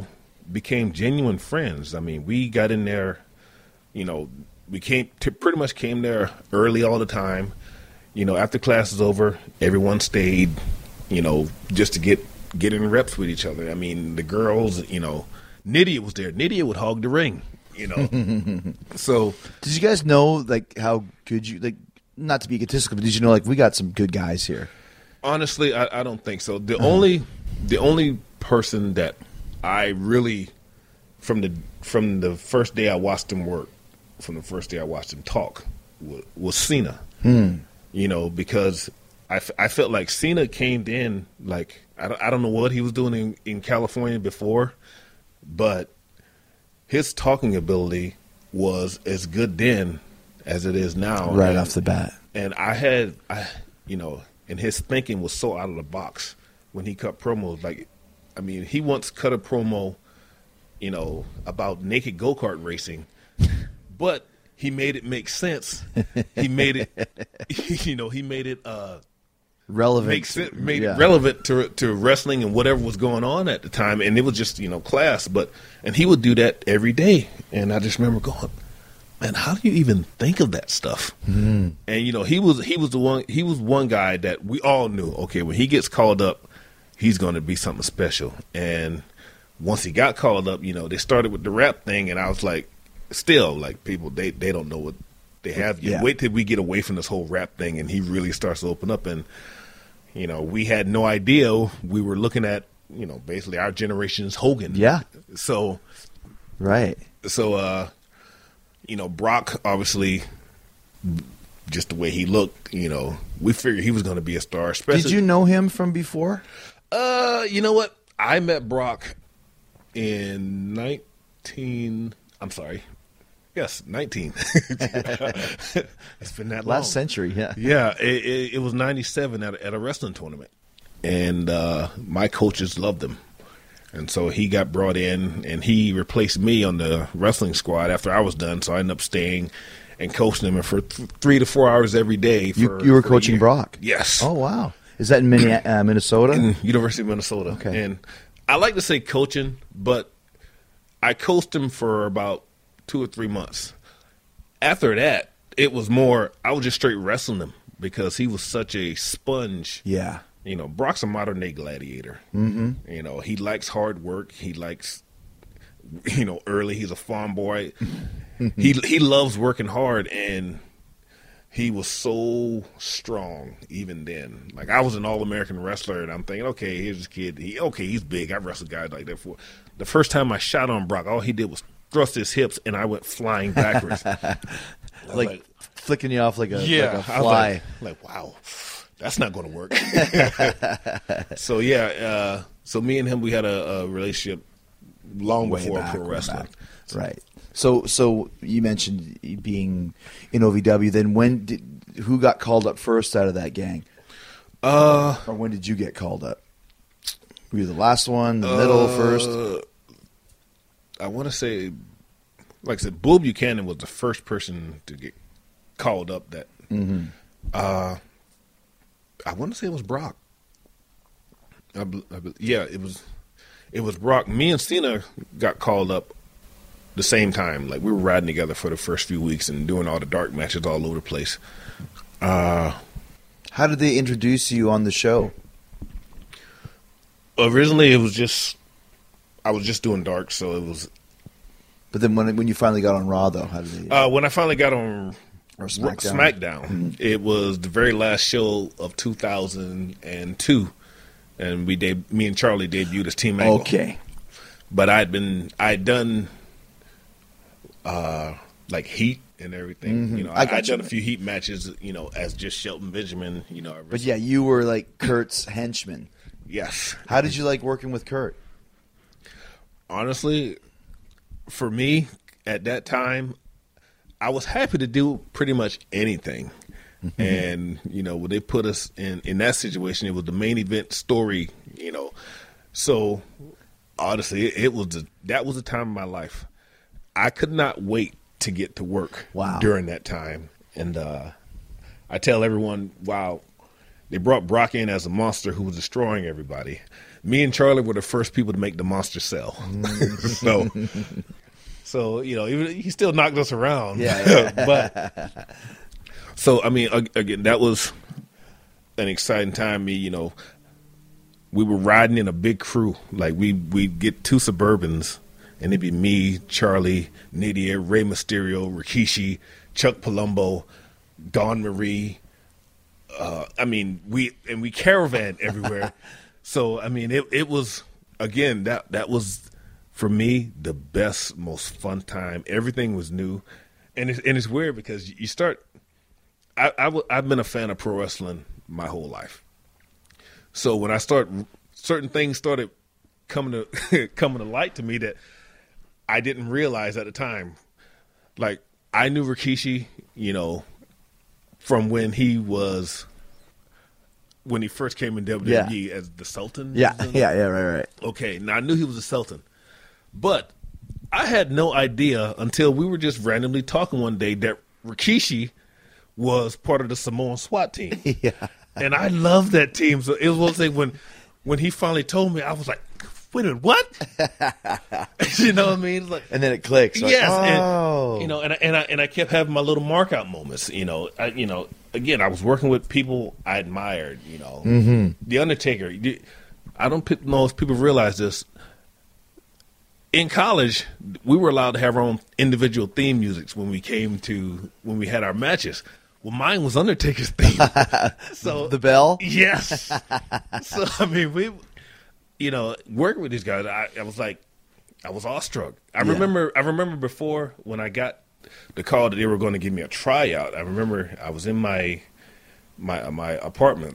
became genuine friends. I mean, we got in there, you know, we came to pretty much came there early all the time. You know, after class is over, everyone stayed, you know, just to get get in reps with each other. I mean, the girls, you know, Nydia was there. Nydia would hog the ring, you know. So, did you guys know like how good you like? Not to be egotistical, but did you know like we got some good guys here? Honestly, I, I don't think so. The uh-huh. only the only person that I really from the from the first day I watched him work, from the first day I watched him talk, was, was Cena. Hmm. You know, because I, f- I felt like Cena came in like I don't, I don't know what he was doing in, in California before, but his talking ability was as good then as it is now. Right and, off the bat. And I had, I, you know, and his thinking was so out of the box when he cut promos. Like, I mean, he once cut a promo, you know, about naked go-kart racing, but he made it make sense. He made it, you know, he made it uh, relevant. Make sense, made yeah. it relevant to to wrestling and whatever was going on at the time, and it was just, you know, class. But and he would do that every day, and I just remember going, man, how do you even think of that stuff? Mm-hmm. And you know, he was he was the one he was one guy that we all knew. Okay, when he gets called up, he's going to be something special. And once he got called up, you know, they started with the rap thing, and I was like. Still, like, people, they, they don't know what they have yet. Yeah. Wait till we get away from this whole rap thing and he really starts to open up. And, you know, we had no idea. We were looking at, you know, basically our generation's Hogan. Yeah. So, right. So, uh, you know, Brock, obviously, just the way he looked, you know, we figured he was going to be a star. Especially, did you know him from before? Uh, you know what? I met Brock in nineteen, I'm sorry. Yes, nineteen. It's been that long. Last century, yeah. Yeah, it, it, it was ninety-seven at a, at a wrestling tournament. And uh, my coaches loved him. And so he got brought in, and he replaced me on the wrestling squad after I was done. So I ended up staying and coaching him for th- three to four hours every day. For, you, you were for coaching Brock? Yes. Oh, wow. Is that in Minne- uh, Minnesota? In University of Minnesota. Okay. And I like to say coaching, but I coached him for about two or three months. After that, it was more, I was just straight wrestling him because he was such a sponge. Yeah. You know, Brock's a modern day gladiator. Mm-hmm. You know, he likes hard work. He likes, you know, early. He's a farm boy. he he loves working hard, and he was so strong even then. Like, I was an all-American wrestler, and I'm thinking, okay, here's this kid. He, okay, he's big. I've wrestled guys like that before. The first time I shot on Brock, all he did was thrust his hips, and I went flying backwards. like, like flicking you off like a, yeah, like a I was fly. like, like, wow, that's not going to work. So, yeah, uh, so me and him, we had a, a relationship long Way before back, pro way wrestling. back. Right. So, so you mentioned being in O V W. Then when did who got called up first out of that gang? Uh, or when did you get called up? Were you the last one, the middle, uh, first? I want to say, like I said, Bull Buchanan was the first person to get called up. That Mm-hmm. uh, I want to say it was Brock. I, bel- I, bel- yeah, it was. It was Brock. Me and Cena got called up the same time. Like, we were riding together for the first few weeks and doing all the dark matches all over the place. Uh, How did they introduce you on the show? originally, it was just I was just doing dark, so it was. But then when when you finally got on Raw, though, how did they? Uh, when I finally got on Or SmackDown. SmackDown, Mhm. it was the very last show of two thousand two, and we deb- me and Charlie debuted as Team Angle. Okay. But I'd been I'd done uh, like Heat and everything. Mhm. You know, I I got I'd you. done a few Heat matches. You know, as just Shelton Benjamin. You know, I But yeah, you were like Kurt's henchman. yes. How did you like working with Kurt? Honestly, for me at that time, I was happy to do pretty much anything. And, you know, when they put us in, in that situation, it was the main event story, you know. So, honestly, it, it was the, that was the time of my life. I could not wait to get to work Wow. during that time. And uh, I tell everyone, wow, they brought Brock in as a monster who was destroying everybody. me and Charlie were the first people to make the monster sell. so, so you know, even he still knocked us around. Yeah. but so I mean, again, that was an exciting time. Me, you know, we were riding in a big crew. Like we we'd get two Suburbans, and it'd be me, Charlie, Nadia, Rey Mysterio, Rikishi, Chuck Palumbo, Dawn Marie. Uh, I mean, we and we caravan everywhere. So I mean, it it was again that that was for me the best, most fun time. Everything was new, and it's and it's weird because you start. I, I w- I've been a fan of pro wrestling my whole life. So when I start, certain things started coming to coming to light to me that I didn't realize at the time. Like I knew Rikishi, you know, from when he was when he first came in W W E yeah. as the Sultan. Yeah, yeah, yeah, right, right. Okay, now I knew he was a Sultan, but I had no idea until we were just randomly talking one day that Rikishi was part of the Samoan SWAT team. Yeah. And I love that team. So it was one thing when when he finally told me, I was like, wait a minute, what? You know what I mean? It's like, and then it clicks. Like, yes. Oh. And, you know, and I, and I and I kept having my little mark out moments. You know, I, you know, again, I was working with people I admired. You know, mm-hmm. The Undertaker. I don't know if people realize this. In college, we were allowed to have our own individual theme musics when we came to when we had our matches. Well, mine was Undertaker's theme. So the bell? Yes. So I mean, we, you know, working with these guys, I, I was like, I was awestruck. I yeah. remember, I remember before when I got the call that they were going to give me a tryout. I remember I was in my my my apartment,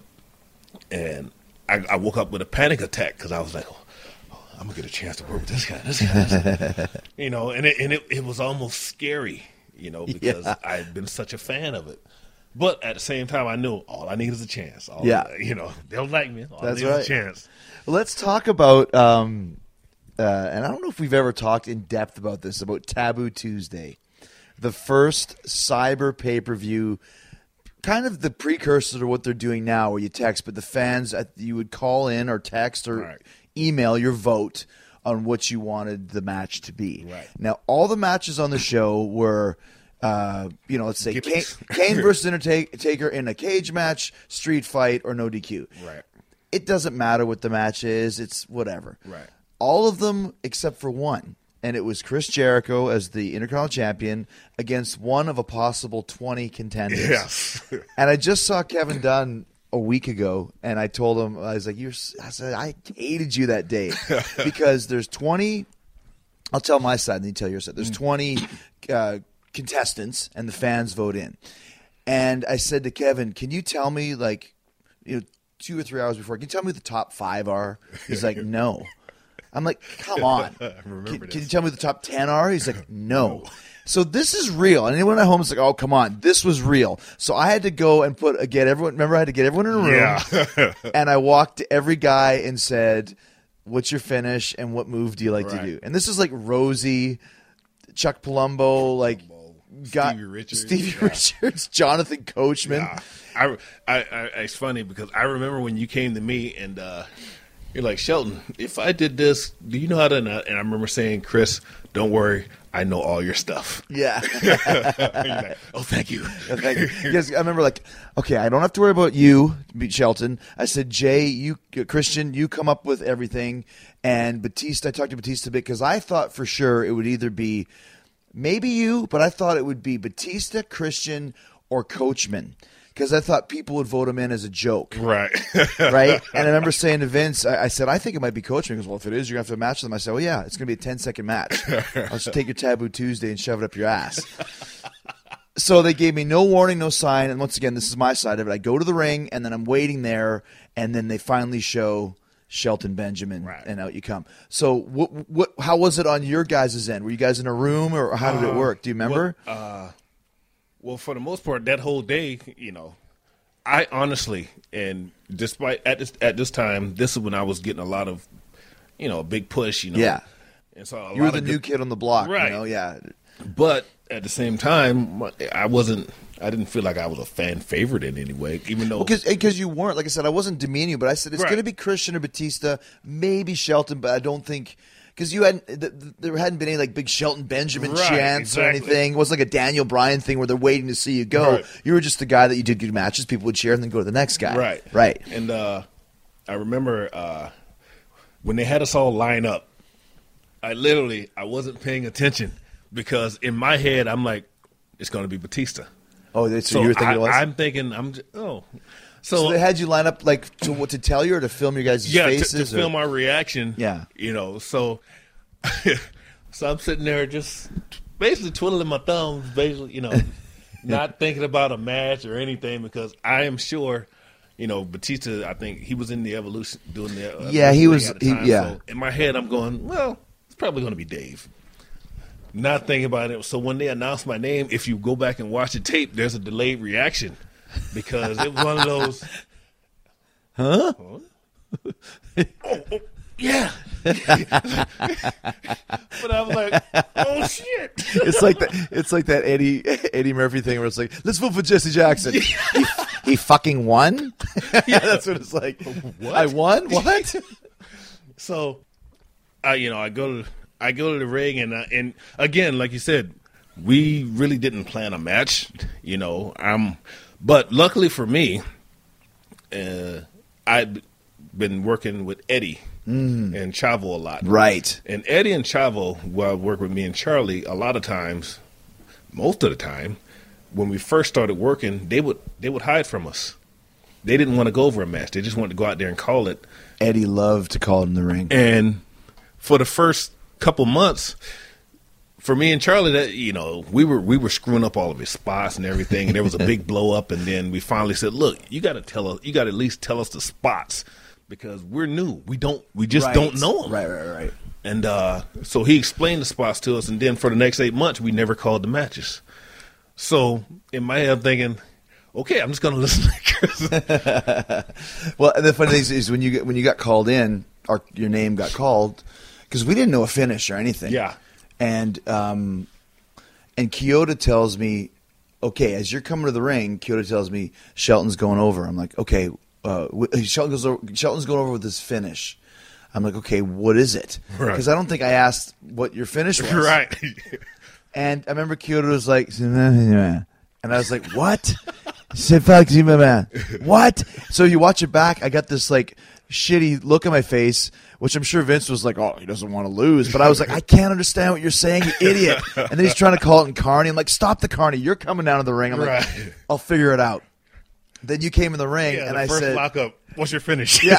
and I, I woke up with a panic attack because I was like, oh, oh, I'm gonna get a chance to work with this guy, this guy, this guy. You know, and it and it, it was almost scary. You know, because yeah. I had been such a fan of it. But at the same time, I knew all I need is a chance. All yeah. I, you know, they'll like me. All That's I need right. is a chance. Let's talk about, um, uh, and I don't know if we've ever talked in depth about this, about Taboo Tuesday. The first cyber pay-per-view, kind of the precursor to what they're doing now where you text, but the fans, you would call in or text or right. email your vote on what you wanted the match to be. Right. Now, all the matches on the show were, uh, you know, let's say Kane, Kane versus Undertaker in a cage match, street fight, or no D Q. Right. It doesn't matter what the match is. It's whatever. Right. All of them except for one, and it was Chris Jericho as the Intercontinental Champion against one of a possible twenty contenders. Yes. And I just saw Kevin Dunn a week ago, and I told him, I was like, "You're," I said, "I hated you that day because there's twenty." I'll tell my side, and then you tell your side. There's twenty uh, contestants, and the fans vote in. And I said to Kevin, "Can you tell me, like, you know, two or three hours before, can you tell me who the top five are?" He's like, "No." I'm like, "Come on. I remember can, this. can you tell me who the top ten are?" He's like, "No." So this is real. And anyone at home is like, "Oh, come on, this was real." So I had to go and put uh, get everyone. Remember, I had to get everyone in a room. Yeah. And I walked to every guy and said, "What's your finish and what move do you like right. to do?" And this is like Rosie, Chuck Palumbo, like got Stevie Richards, Stevie yeah. Richards, Jonathan Coachman. Yeah. I, I, I, it's funny because I remember when you came to me and uh, you're like, "Shelton, if I did this, do you know how to?" And I, and I remember saying, "Chris, don't worry, I know all your stuff." Yeah. Like, "Oh, thank you." Thank you. Because I remember, like, okay, I don't have to worry about you, Shelton. I said, Jay, you, Christian, you come up with everything. And Batista, I talked to Batista a bit because I thought for sure it would either be maybe you, but I thought it would be Batista, Christian, or Coachman. Because I thought people would vote him in as a joke. Right. Right? And I remember saying to Vince, I, I said, I think it might be Coachman. He goes, well, if it is, you're going to have to match them. I said, well, yeah, it's going to be a ten-second match. I'll just take your Taboo Tuesday and shove it up your ass. So they gave me no warning, no sign. And once again, this is my side of it. I go to the ring, and then I'm waiting there, and then they finally show Shelton Benjamin, right. and out you come. So what? What? How was it on your guys' end? Were you guys in a room, or how did it work? Do you remember? Well, uh, well, for the most part, that whole day, you know, I honestly, and despite at this at this time, this is when I was getting a lot of, you know, a big push, you know. Yeah. And so a you were lot the of new good, kid on the block, right? You know? Yeah. But at the same time, I wasn't. I didn't feel like I was a fan favorite in any way, even though because well, you weren't. Like I said, I wasn't demeaning you, but I said it's right. going to be Christian or Batista, maybe Shelton, but I don't think because you hadn't. Th- th- there hadn't been any like big Shelton Benjamin right, chance exactly. or anything. It wasn't like a Daniel Bryan thing where they're waiting to see you go. Right. You were just the guy that you did good matches. People would cheer and then go to the next guy. Right, right. And uh, I remember uh, when they had us all line up. I literally I wasn't paying attention because in my head I'm like, it's going to be Batista. Oh, so, So you were thinking I, it was? I'm thinking, I'm just, oh. So, So they had you line up like to what to tell you or to film your guys' yeah, to, faces? to or? film our reaction. Yeah. You know, so so I'm sitting there just basically twiddling my thumbs, basically, you know, not thinking about a match or anything because I am sure, you know, Batista, I think he was in the Evolution doing the uh, Yeah, he was- at the he- time. yeah. So in my head, I'm going, well, it's probably going to be Dave. Not thinking about it. So when they announced my name, if you go back and watch the tape, there's a delayed reaction because it was one of those. Huh? Oh, oh, yeah. But I was like, oh shit. It's like that. It's like that Eddie Eddie Murphy thing where it's like, let's vote for Jesse Jackson. he, he fucking won. Yeah, that's what it's like. What? I won. What? So, I you know I go to I go to the ring and uh, and again, like you said, we really didn't plan a match. You know, I'm, but luckily for me, uh, I'd been working with Eddie mm. and Chavo a lot. Right. And Eddie and Chavo, while work with me and Charlie, a lot of times, most of the time, when we first started working, they would they would hide from us. They didn't want to go over a match. They just wanted to go out there and call it. Eddie loved to call it in the ring. And for the first couple months, for me and Charlie, that you know, we were we were screwing up all of his spots and everything. And there was a big blow up, and then we finally said, "Look, you got to tell us. You got to at least tell us the spots because we're new. We don't. We just Right. don't know them." Right, right, right. And uh, so he explained the spots to us, and then for the next eight months, we never called the matches. So in my head, I'm thinking, okay, I'm just going to listen to Chris. Well, and the funny thing is, is when you get, when you got called in, or your name got called, because we didn't know a finish or anything. Yeah. And um, and Kyoto tells me, okay, as you're coming to the ring, Kyoto tells me Shelton's going over. I'm like, okay, uh, Shelton goes over, Shelton's going over with his finish. I'm like, okay, what is it? Because Right. I don't think I asked what your finish was. Right. And I remember Kyoto was like, and I was like, what? He said, fuck you, my man. What? So you watch it back, I got this like shitty look on my face, which I'm sure Vince was like, oh, he doesn't want to lose. But I was like, I can't understand what you're saying, you idiot. And then he's trying to call it in Carney. I'm like, stop the Carney. You're coming down to the ring. I'm like, Right. I'll figure it out. Then you came in the ring, Yeah, and the I first said, lockup. What's your finish? yeah.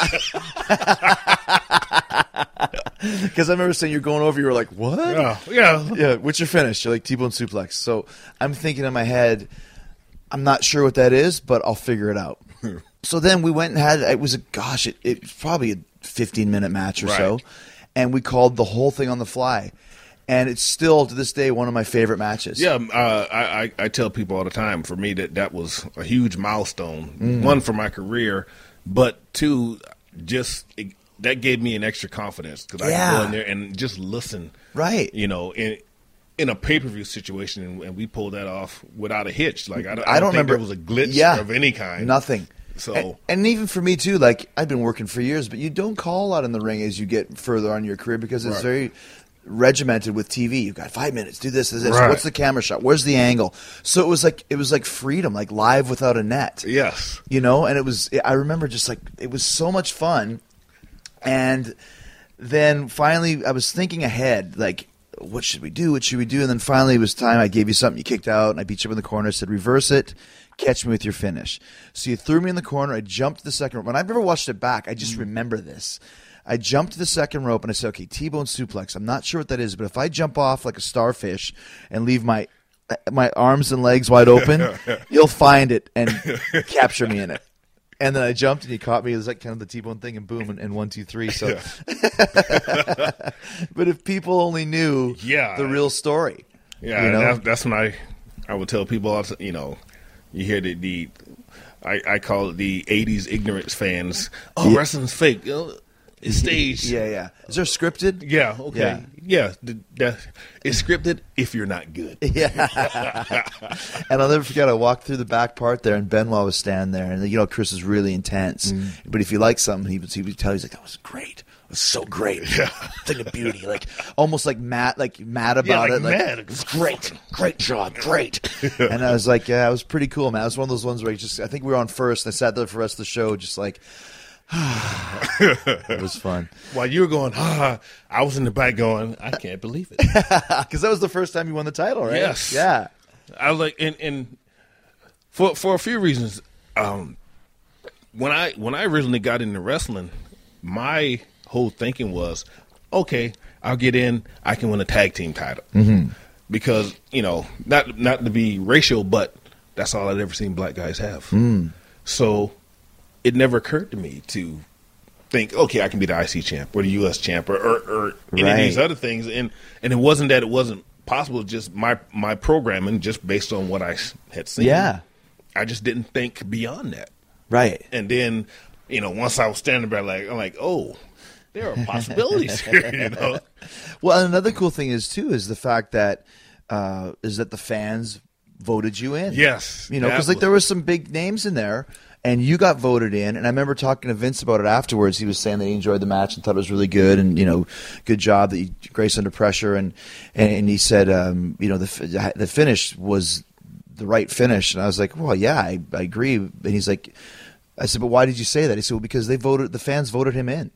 Because I remember saying you're going over, you were like, what? yeah. Yeah. Yeah, what's your finish? You're like T-bone suplex. So I'm thinking in my head, I'm not sure what that is, but I'll figure it out. So then we went and had, it was a, gosh, it, it was probably a fifteen minute match or so. Right. And we called the whole thing on the fly. And it's still, to this day, one of my favorite matches. Yeah, uh, I, I, I tell people all the time, for me, that that was a huge milestone. Mm. One, for my career, but two, just it, that gave me an extra confidence because I Yeah. could go in there and just listen. Right. You know, in in a pay-per-view situation, and, and we pulled that off without a hitch. Like, I, don't- I I don't don't think remember. there was a glitch Yeah. of any kind. Nothing. So, And, and even for me, too, like, I've been working for years, but you don't call a lot in the ring as you get further on in your career because it's Right. very regimented with T V. You've got five minutes, do this, this, this. Right. What's the camera shot? Where's the angle? So it was like it was like freedom, like live without a net. yes. You know, and it was I remember just like it was so much fun. And then finally I was thinking ahead, like, what should we do? What should we do? And then finally it was time. I gave you something, you kicked out, and I beat you up in the corner. I said, reverse it, catch me with your finish. So you threw me in the corner. I jumped to the second rope. When I've never watched it back, I just remember this. I jumped to the second rope and I said, okay, T-bone suplex. I'm not sure what that is, but if I jump off like a starfish and leave my my arms and legs wide open, you'll find it and capture me in it. And then I jumped and he caught me. It was like kind of the T-bone thing, and boom, and, and one, two, three. So, but if people only knew Yeah. the real story, Yeah, you know? that's, that's when I, I would tell people, all the- you know, you hear the, the I, I call it the eighties ignorance fans. Oh, Yeah. wrestling's fake. You know, It's staged. Yeah, yeah. Is there scripted? Yeah, okay. Yeah. Yeah, the, the, it's scripted if you're not good. Yeah. And I'll never forget, I walked through the back part there, and Benoit was standing there, and you know Chris is really intense. Mm. But if you like something, he would, he would tell you, he's like, that was great. It was so great. Yeah. Thing of beauty. Like, almost like mad, like mad about like it. Like, mad. it was great. Great job. Great. And I was like, yeah, it was pretty cool, man. It was one of those ones where you just, I think we were on first, and I sat there for the rest of the show just like, it was fun. While you were going, ah, I was in the back going, I can't believe it. Because that was the first time you won the title, right? Yes. Yeah. I was like, and, and for for a few reasons, um, when I when I originally got into wrestling, my whole thinking was, okay, I'll get in, I can win a tag team title, mm-hmm. because you know, not not to be racial, but that's all I'd ever seen black guys have. Mm. So it never occurred to me to think, okay, I can be the I C champ or the U S champ or, or, or any Right. of these other things. And and it wasn't that it wasn't possible, just my, my programming, just based on what I had seen. Yeah. I just didn't think beyond that. Right. And then, you know, once I was standing there, like, I'm like, oh, there are possibilities here, you know. Well, and another cool thing is, too, is the fact that uh, is that the fans voted you in. Yes. You know, because like there were some big names in there, and you got voted in. And I remember talking to Vince about it afterwards. He was saying that he enjoyed the match and thought it was really good, and you know, good job that you Grace under pressure. And and, and he said, um, you know, the the finish was the right finish. And I was like, well, yeah, I, I agree. And he's like, I said, but why did you say that? He said, well, because they voted, the fans voted him in,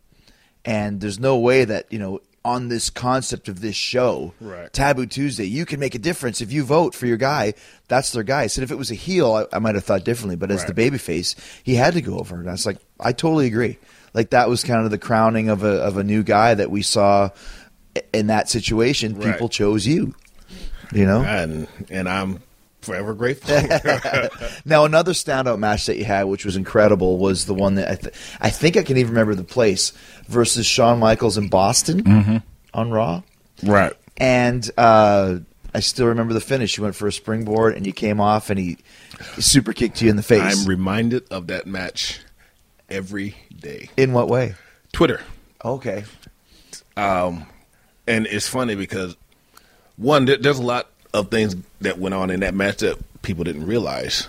and there's no way that, you know, on this concept of this show, right. Taboo Tuesday, you can make a difference if you vote for your guy. That's their guy. I said if it was a heel, I, I might have thought differently, but as right. the babyface, he had to go over. And I was like, I totally agree. Like that was kind of the crowning of a of a new guy that we saw in that situation. Right. People chose you, you know, and and I'm forever grateful. Now, another standout match that you had, which was incredible, was the one that I, th- I think I can even remember the place versus Shawn Michaels in Boston mm-hmm. on Raw. Right. And uh, I still remember the finish. You went for a springboard, and you came off, and he, he super kicked you in the face. I'm reminded of that match every day. In what way? Twitter. Okay. Um, and it's funny because, one, there, there's a lot of things that went on in that match that people didn't realize.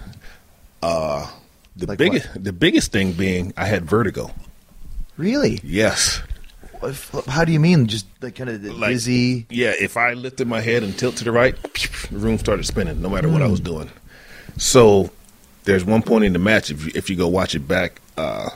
Uh, the Like biggest, what? the biggest thing being, I had vertigo. Really? Yes. How do you mean? Just like kind of Like, dizzy? Yeah, if I lifted my head and tilt to the right, the room started spinning, no matter what I was doing. So there's one point in the match, if you, if you go watch it back, because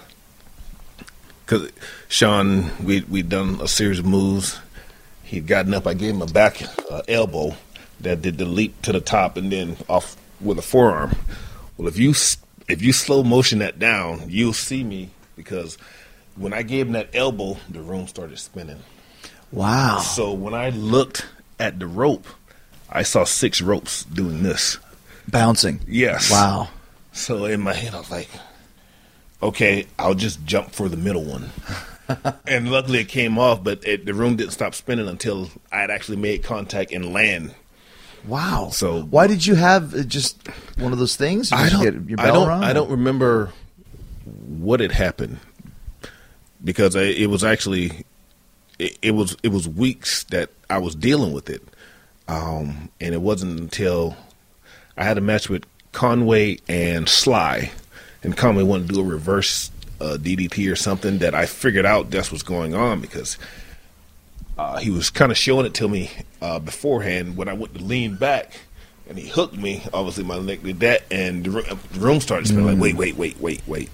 uh, Shawn, we we'd done a series of moves. He'd gotten up, I gave him a back uh, elbow that did the leap to the top and then off with a forearm. Well, if you if you slow motion that down, you'll see me, because when I gave him that elbow, the room started spinning. Wow. So when I looked at the rope, I saw six ropes doing this. Bouncing. Yes. Wow. So in my head, I was like, okay, I'll just jump for the middle one. And luckily it came off, but it, the room didn't stop spinning until I had actually made contact and land. Wow. So why did you have uh, just one of those things? Did I you don't, get your I bell don't, rung? I don't remember what had happened, because I, it was actually, it, it was it was weeks that I was dealing with it, um, and it wasn't until I had a match with Conway and Sly, and Conway wanted to do a reverse uh, D D T or something, that I figured out that's what's going on, because uh, he was kind of showing it to me uh, beforehand. When I went to lean back and he hooked me, obviously my neck did that, and the, room, the room started spinning. Mm. Like, wait, wait, wait, wait, wait.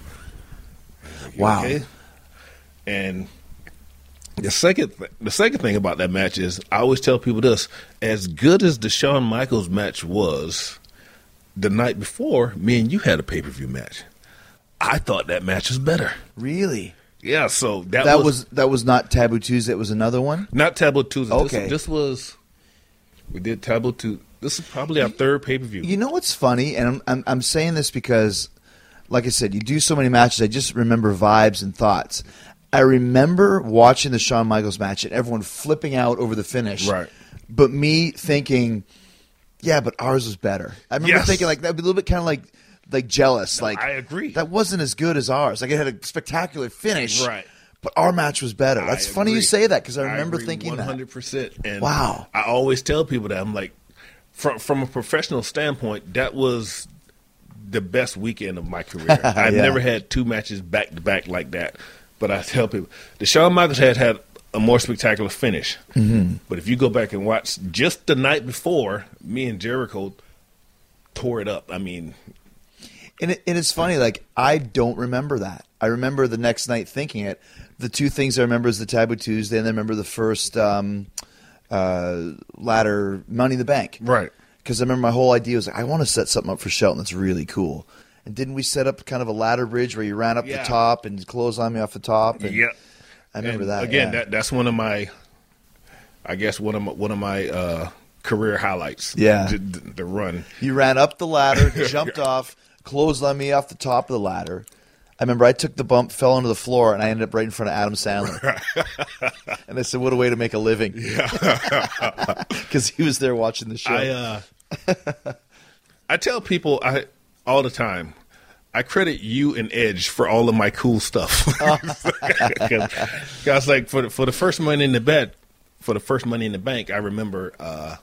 Wow. Okay? And the second, th- the second thing about that match is, I always tell people this: as good as the Shawn Michaels match was, the night before, me and you had a pay per view match. I thought that match was better. Really? Yeah. So that, That was, was that was not Taboo Tuesday. It was another one. not Taboo Tuesday. Okay. This, this was we did Taboo Tuesday. This is probably our third pay per view. You know what's funny, and I'm, I'm I'm saying this because, like I said, you do so many matches. I just remember vibes and thoughts. I remember watching the Shawn Michaels match and everyone flipping out over the finish. Right. But me thinking, yeah, but ours was better. I remember Yes. thinking like that, a little bit kind of like like jealous. Like I agree. That wasn't as good as ours. Like it had a spectacular finish. Right. But our match was better. That's I funny agree. you say that because I I remember agree thinking one hundred percent. that. And Wow. I always tell people that. I'm like, from from a professional standpoint, that was the best weekend of my career. I've Yeah. never had two matches back to back like that. But I tell people, the Shawn Michaels had had a more spectacular finish. Mm-hmm. But if you go back and watch just the night before, me and Jericho tore it up. I mean, And, it, and it's funny, like, I don't remember that. I remember the next night thinking it. The two things I remember is the Taboo Tuesday, and I remember the first um, uh, ladder Money in the Bank. right. Because I remember my whole idea was, like, I want to set something up for Shelton that's really cool. And didn't we set up kind of a ladder bridge where you ran up Yeah. the top and clotheslined me off the top? And Yeah. I remember And that. again. yeah. That that's one of my, I guess one of my, one of my uh, career highlights. Yeah. the, the, the run. You ran up the ladder, jumped off, clotheslined me off the top of the ladder. I remember I took the bump, fell onto the floor, and I ended up right in front of Adam Sandler. And I said, what a way to make a living. Because he was there watching the show. I uh, I tell people I all the time. I credit you and Edge for all of my cool stuff. Because like for the, for the first Money in the Bank, for the first Money in the Bank, I remember uh,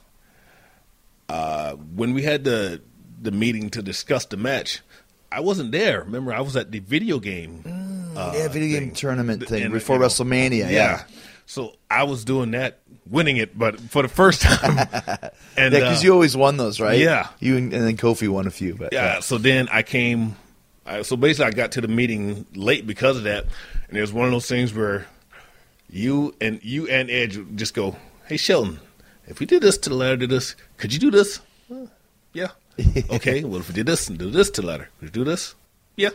uh, when we had the the meeting to discuss the match. I wasn't there. Remember, I was at the video game. Uh, yeah, video game thing. tournament thing And, before you know, WrestleMania. Yeah. Yeah. So I was doing that, winning it, but for the first time. And Yeah, because uh, you always won those, right? Yeah. You and, and then Kofi won a few. But Yeah, so then I came. I, so basically, I got to the meeting late because of that, and it was one of those things where you and you and Edge would just go, "Hey, Shelton, if we did this to the ladder, did this? Could you do this? Uh, yeah. Okay. Well, if we did this and do this to the ladder, could you do this? Yeah."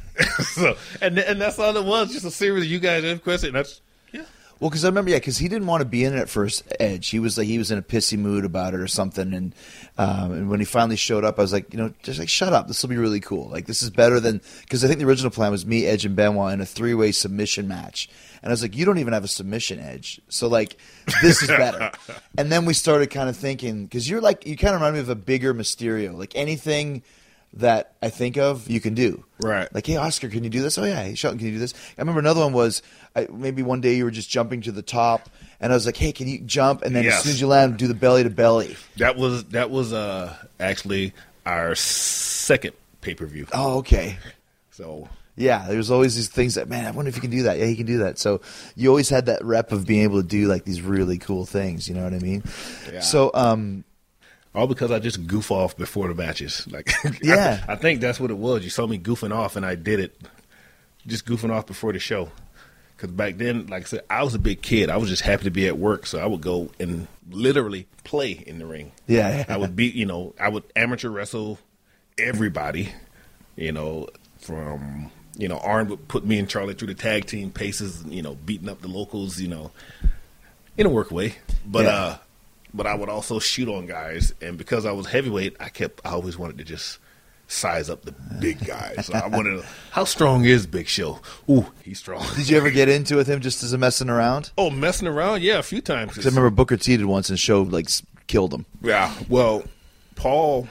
so and and that's all it was, just a series of you guys have questions. That's yeah. Well, because I remember, yeah, because he didn't want to be in it at first, Edge. He was like, he was in a pissy mood about it or something. And um, and when he finally showed up, I was like, you know, just like, shut up. This will be really cool. Like, this is better than, because I think the original plan was me, Edge, and Benoit in a three-way submission match. And I was like, you don't even have a submission, Edge. So, like, this is better. And then we started kind of thinking, because you're like, you kind of remind me of a bigger Mysterio. Like, anything that I think of, you can do. Right. Like, hey, Oscar, can you do this? Oh, yeah. Hey, Shelton, can you do this? I remember another one was I, maybe one day you were just jumping to the top, and I was like, hey, can you jump? And then Yes. as soon as you land, do the belly to belly. That was that was uh, actually our second pay per view. Oh, okay. So Yeah, there's always these things that, man, I wonder if he can do that. Yeah, he can do that. So you always had that rep of being able to do, like, these really cool things. You know what I mean? Yeah. So, um, all because I just goof off before the matches. Like, Yeah. I, I think that's what it was. You saw me goofing off, and I did it, just goofing off before the show. Because back then, like I said, I was a big kid. I was just happy to be at work, so I would go and literally play in the ring. Yeah. I would be, you know, I would amateur wrestle everybody, you know, from, you know, Arn would put me and Charlie through the tag team paces, you know, beating up the locals, you know, in a work way. But, Yeah. uh, but I would also shoot on guys, and because I was heavyweight, I kept, I always wanted to just size up the big guys. So I wanted to, how strong is Big Show? Ooh, he's strong. did you ever get into it with him just as a messing around? Oh, messing around? Yeah, a few times. 'Cause I remember Booker T did once and showed, like, s- killed him. Yeah, well, Paul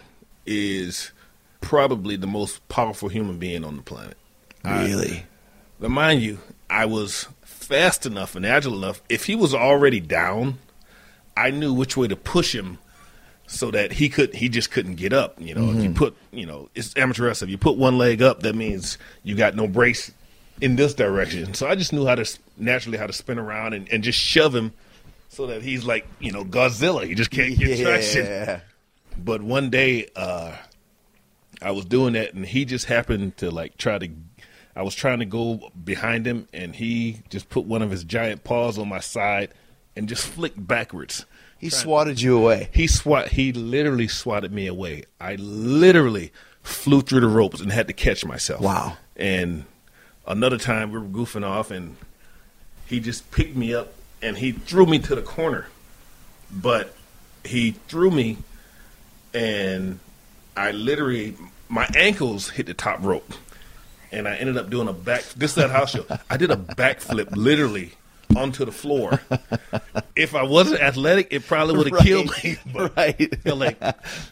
is probably the most powerful human being on the planet. Really? Now, mind you, I was fast enough and agile enough. If he was already down, I knew which way to push him so that he could. He just couldn't get up. You know, if you put, you know, it's amateur wrestling. If you put one leg up, that means you got no brace in this direction. So I just knew how to s- naturally how to spin around and, and just shove him so that he's like, you know, Godzilla. He just can't get traction. Yeah. But one day, uh, I was doing that, and he just happened to like try to. I was trying to go behind him, and he just put one of his giant paws on my side and just flicked backwards. He Trying- swatted you away. He swat. He literally swatted me away. I literally flew through the ropes and had to catch myself. Wow. And another time we were goofing off, and he just picked me up and he threw me to the corner. But he threw me, and I literally my ankles hit the top rope, and I ended up doing a back. This is that house show. I did a backflip literally onto the floor. If I wasn't athletic, it probably would have Right. killed me. But Right. I feel like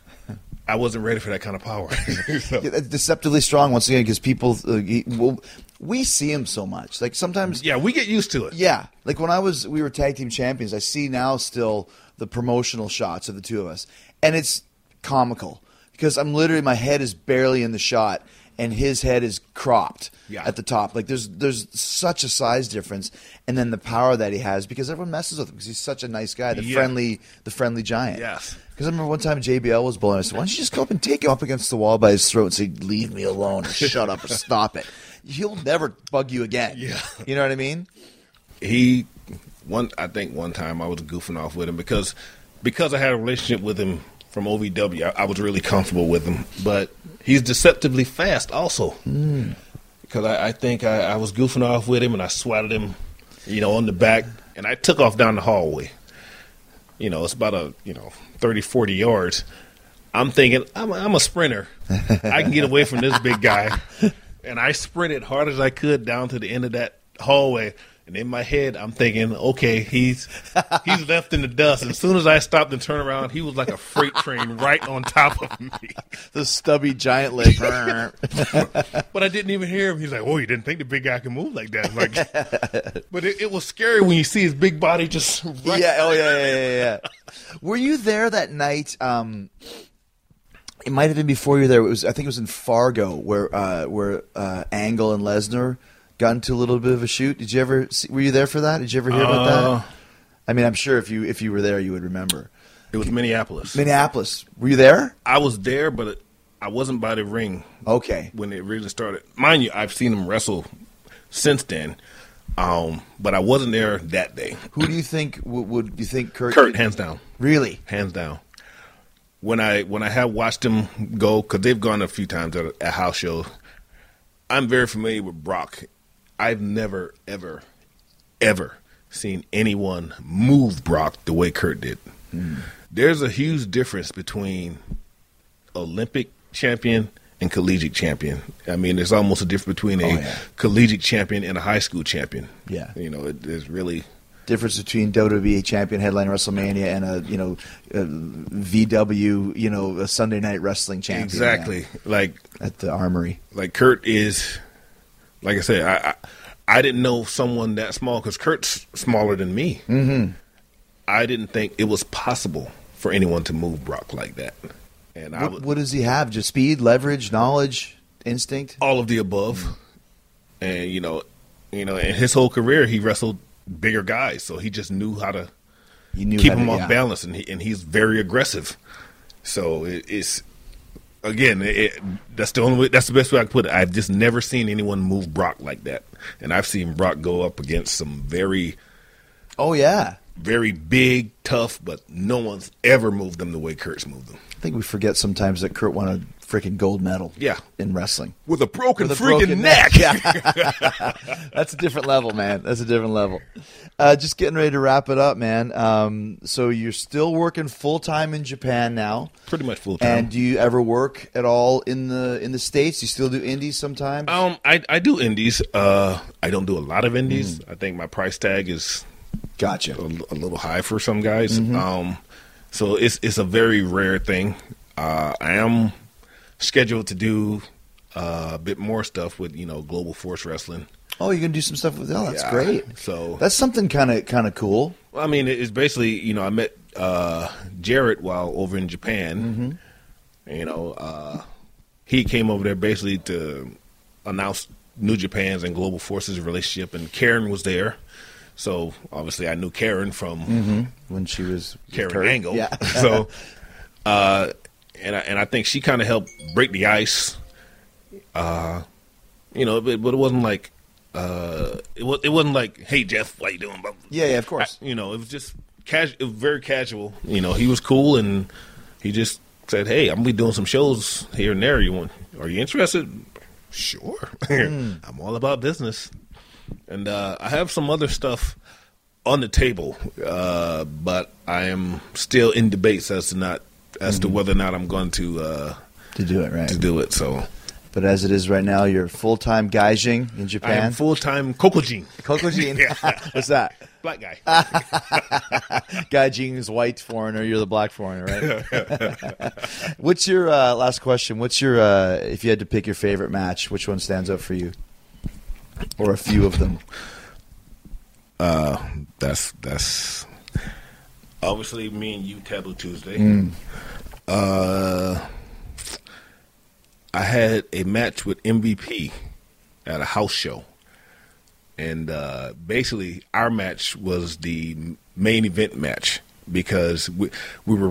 I wasn't ready for that kind of power. So, Yeah, that's deceptively strong once again because people. Uh, he, well, we see him so much. Like sometimes, Yeah, we get used to it. yeah. Like when I was, we were tag team champions. I see now still the promotional shots of the two of us, and it's comical because I'm literally my head is barely in the shot, and his head is cropped Yeah. at the top. Like there's there's such a size difference, and then the power that he has because everyone messes with him because he's such a nice guy, the Yeah. friendly the friendly giant. Yes. Because I remember one time J B L was bowling. I said, "Why don't you just go up and take him up against the wall by his throat and say, 'Leave me alone,' or 'Shut up,' or 'Stop it.' He'll never bug you again." Yeah. You know what I mean? He one I think one time I was goofing off with him because because I had a relationship with him from O V W. I, I was really comfortable with him, but he's deceptively fast also. Mm. Because I, I think I, I was goofing off with him and I swatted him, you know, on the back, and I took off down the hallway. You know, it's about a you know thirty, forty yards. I'm thinking I'm a, I'm a sprinter. I can get away from this big guy, and I sprinted hard as I could down to the end of that hallway. And in my head, I'm thinking, okay, he's he's left in the dust. And as soon as I stopped and turned around, he was like a freight train right on top of me. The stubby giant leg. But I didn't even hear him. He's like, "Oh, you didn't think the big guy could move like that?" I'm like, but it, it was scary when you see his big body just. Right Yeah. Oh yeah, yeah, yeah, yeah. Were you there that night? Um, it might have been before you were there. It was. I think it was in Fargo where uh, where uh, Angle and Lesnar got into a little bit of a shoot. Did you ever? See, were you there for that? Did you ever hear about Uh, that? I mean, I'm sure if you if you were there, you would remember. It was Minneapolis. Minneapolis. Were you there? I was there, but it, I wasn't by the ring Okay. when it really started. Mind you, I've seen him wrestle since then, um, but I wasn't there that day. Who do you think would, would you think Kurt? Kurt, hands down, Really? hands down. When I when I have watched him go, because they've gone a few times at, at house shows, I'm very familiar with Brock. I've never, ever, ever seen anyone move Brock the way Kurt did. Mm. There's a huge difference between Olympic champion and collegiate champion. I mean, there's almost a difference between a Oh, yeah. collegiate champion and a high school champion. Yeah. You know, it, there's really Difference between W W E champion headline WrestleMania and a you know a V W you know a Sunday Night Wrestling champion. exactly yeah, like at the Armory. like Kurt is. Like I said, I I, I didn't know someone that small because Kurt's smaller than me. Mm-hmm. I didn't think it was possible for anyone to move Brock like that. And I What, was, what does he have? Just speed, leverage, knowledge, instinct. all of the above. And you know, you know, in his whole career, he wrestled bigger guys, so he just knew how to You knew keep how him to- off yeah. balance, and he, and he's very aggressive. So it, it's again, it, it, that's the only way, that's the best way I can put it. I've just never seen anyone move Brock like that, and I've seen Brock go up against some very, Oh yeah. very big, tough, but no one's ever moved them the way Kurt's moved them. I think we forget sometimes that Kurt won a freaking gold medal. Yeah. In wrestling. With a broken With a freaking broken neck. Yeah. That's a different level, man. That's a different level. Uh, just getting ready to wrap it up, man. Um, so you're still working full time in Japan now. Pretty much full time. And do you ever work at all in the in the States? You still do indies sometimes? Um, I I do indies. Uh, I don't do a lot of indies. I think my price tag is Gotcha. a, a little high for some guys. Um, so it's it's a very rare thing. Uh, I am scheduled to do uh, a bit more stuff with you know Global Force Wrestling. Oh, you're gonna do some stuff with oh, that's Yeah. great. So That's something kind of kind of cool. well, I mean, it's basically you know I met uh, Jarrett while over in Japan. You know, uh, he came over there basically to announce New Japan's and Global Force's relationship, and Karen was there. So obviously, I knew Karen from When she was with Karen Kurt. Angle. Yeah. so, uh, and I, and I think she kind of helped break the ice. Uh, you know, but, but it wasn't like uh, it was it wasn't like, hey Jeff, how you doing? But Yeah, yeah, of course. you know, it was just casual. It was very casual. You know, he was cool, and he just said, "Hey, I'm gonna be doing some shows here and there. You want? Are you interested? Sure. I'm all about business." And uh, I have some other stuff on the table, uh, but I am still in debates as to not as to whether or not I'm going to uh, to do it right. to do it. So But as it is right now, you're full time gaijin in I am Japan. full time Kokojin, Kokojin. Yeah. What's that? black guy. Gaijin is white foreigner. You're the black foreigner, right? What's your uh, last question? What's your uh, if you had to pick your favorite match? Which one stands out for you? or a few of them? Uh, that's that's obviously me and you, Taboo Tuesday. Mm. Uh, I had a match with M V P at a house show, and uh, basically our match was the main event match because we we were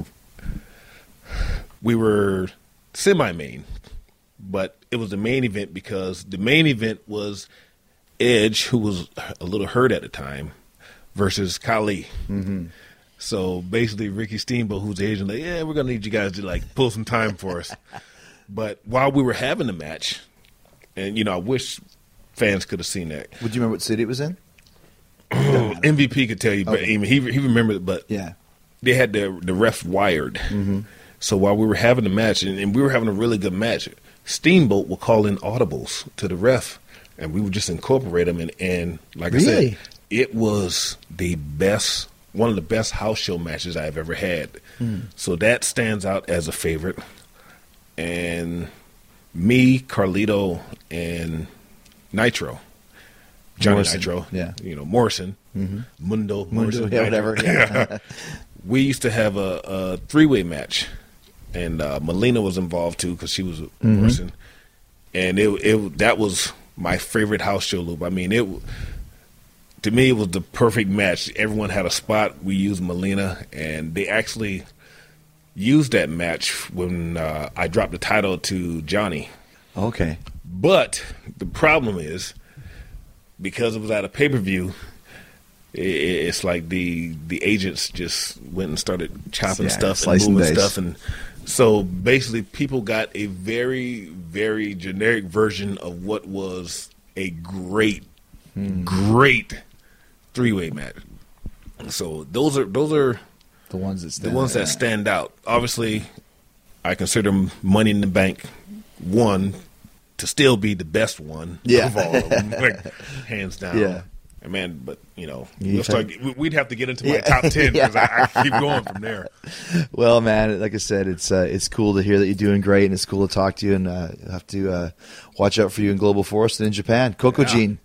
we were semi-main, but it was the main event because the main event was Edge, who was a little hurt at the time, versus Khali. Mm-hmm. So basically, Ricky Steamboat, who's the agent, like, yeah, we're gonna need you guys to like pull some time for us. But while we were having the match, and you know, I wish fans could have seen that. Would you remember what city it was in? M V P could tell you, but Okay. I mean, he he remembered it. But Yeah. they had the the ref wired. Mm-hmm. So while we were having the match, and, and we were having a really good match, Steamboat would call in audibles to the ref, and we would just incorporate them. And, and like I Really? said, it was the best, one of the best house show matches I've ever had. Mm. So that stands out as a favorite. And me, Carlito, and Nitro, Johnny Morrison, Nitro, yeah. you know, Morrison, Mm-hmm. Mundo, Mundo, Morrison, yeah, Nitro. whatever. Yeah. We used to have a, a three-way match, and uh, Melina was involved too because she was a Mm-hmm. Morrison, and it it that was my favorite house show loop. I mean, it to me it was the perfect match. Everyone had a spot. We used Melina, and they actually used that match when uh, I dropped the title to Johnny. Okay. But the problem is, because it was at a pay-per-view, i- i- it's like the the agents just went and started chopping Yeah, stuff and slice and moving dice. stuff. And so basically people got a very, very generic version of what was a great, Hmm. great three-way match. So those are those are The ones that the stand ones that out. stand out. Obviously, I consider Money in the Bank one to still be the best one Yeah. of all of them, like, hands down. Yeah. And man, but you know, You we'll start, think- we- we'd have to get into my Yeah. top ten because Yeah. I, I can keep going from there. Well, man, like I said, it's uh, it's cool to hear that you're doing great, and it's cool to talk to you. And uh, I have to uh, watch out for you in Global Forest and in Japan. Coco Gene.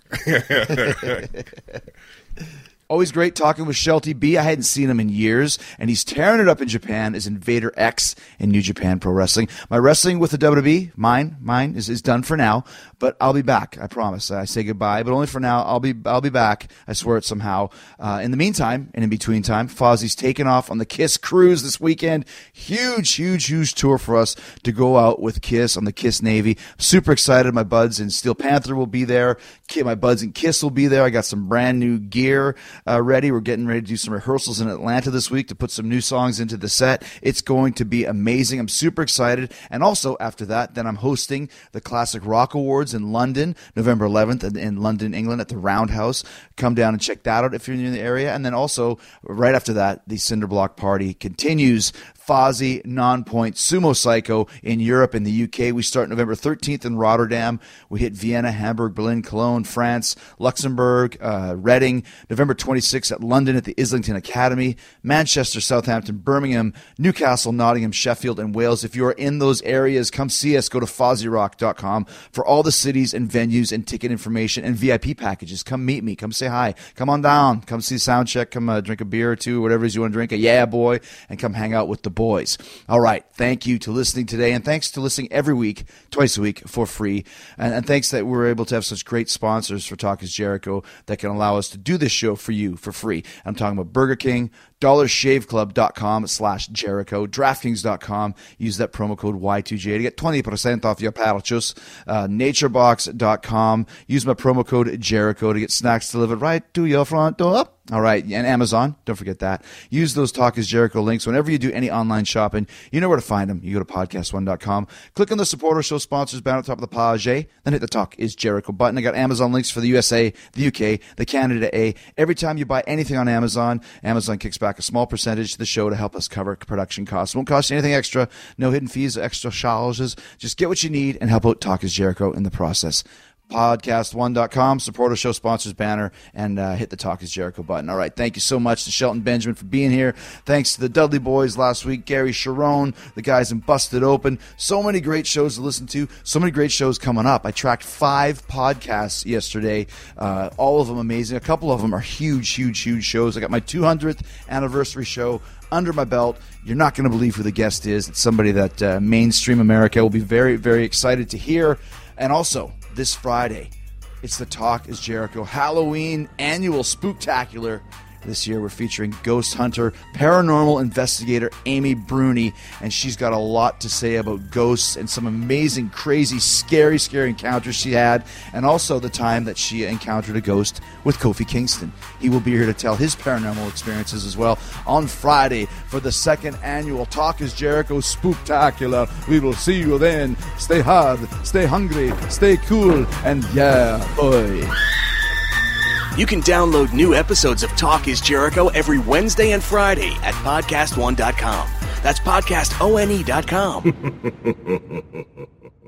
Always great talking with Shelty B. I hadn't seen him in years, and he's tearing it up in Japan as Invader X in New Japan Pro Wrestling. My wrestling with the W W E, mine, mine is, is done for now, but I'll be back. I promise. I say goodbye, but only for now. I'll be I'll be back. I swear it somehow. Uh, in the meantime, and in between time, Fozzie's taking off on the Kiss cruise this weekend. Huge, huge, huge tour for us to go out with Kiss on the Kiss Navy. Super excited. My buds in Steel Panther will be there. Ki- My buds in Kiss will be there. I got some brand new gear uh, ready. We're getting ready to do some rehearsals in Atlanta this week to put some new songs into the set. It's going to be amazing. I'm super excited. And also after that, then I'm hosting the Classic Rock Awards in London, November eleventh in, in London, England at the Roundhouse. Come down and check that out if you're in the area. And then also right after that, the Cinderblock Party continues. Fozzy, Non-Point, Sumo Psycho in Europe and the U K. We start November thirteenth in Rotterdam. We hit Vienna, Hamburg, Berlin, Cologne, France, Luxembourg, uh, Reading. November twenty-sixth at London at the Islington Academy. Manchester, Southampton, Birmingham, Newcastle, Nottingham, Sheffield, and Wales. If you are in those areas, come see us. Go to fozzy rock dot com for all the cities and venues and ticket information and V I P packages. Come meet me. Come say hi. Come on down. Come see Soundcheck. Come uh, drink a beer or two, whatever it is you want to drink. A yeah, boy. And come hang out with the boys. All right. Thank you to listening today, and thanks to listening every week, twice a week for free. And, and thanks that we're able to have such great sponsors for Talk is Jericho that can allow us to do this show for you for free. I'm talking about Burger King, dollar shave club dot com slash Jericho, DraftKings dot com. Use that promo code Y two J to get twenty percent off your purchase. Uh, naturebox dot com. Use my promo code Jericho to get snacks delivered right to your front door. All right, and Amazon, don't forget that. Use those Talk is Jericho links whenever you do any online shopping. You know where to find them. You go to podcast one dot com. Click on the Support Our Show sponsors banner at the top of the page, then hit the Talk is Jericho button. I got Amazon links for the U S A, the U K, the Canada A. Every time you buy anything on Amazon, Amazon kicks back a small percentage to the show to help us cover production costs. Won't cost you anything extra. No hidden fees, extra charges. Just get what you need and help out Talk is Jericho in the process. podcast one dot com, support our show sponsors banner, and uh, hit the Talk is Jericho button. All right, thank you so much to Shelton Benjamin for being here. Thanks to the Dudley Boys last week, Gary Sharon, the guys in Busted Open. So many great shows to listen to, so many great shows coming up. I tracked five podcasts yesterday, uh, all of them amazing. A couple of them are huge, huge, huge shows. I got my two hundredth anniversary show under my belt. You're not going to believe who the guest is. It's somebody that uh, mainstream America will be very, very excited to hear. And also, this Friday, it's the Talk is Jericho Halloween annual spooktacular. This year we're featuring ghost hunter, paranormal investigator Amy Bruni, and she's got a lot to say about ghosts and some amazing, crazy, scary, scary encounters she had, and also the time that she encountered a ghost with Kofi Kingston. He will be here to tell his paranormal experiences as well on Friday for the second annual Talk is Jericho Spooktacular. We will see you then. Stay hard, stay hungry, stay cool, and yeah, boy. You can download new episodes of Talk is Jericho every Wednesday and Friday at podcast one dot com. That's podcast one dot com.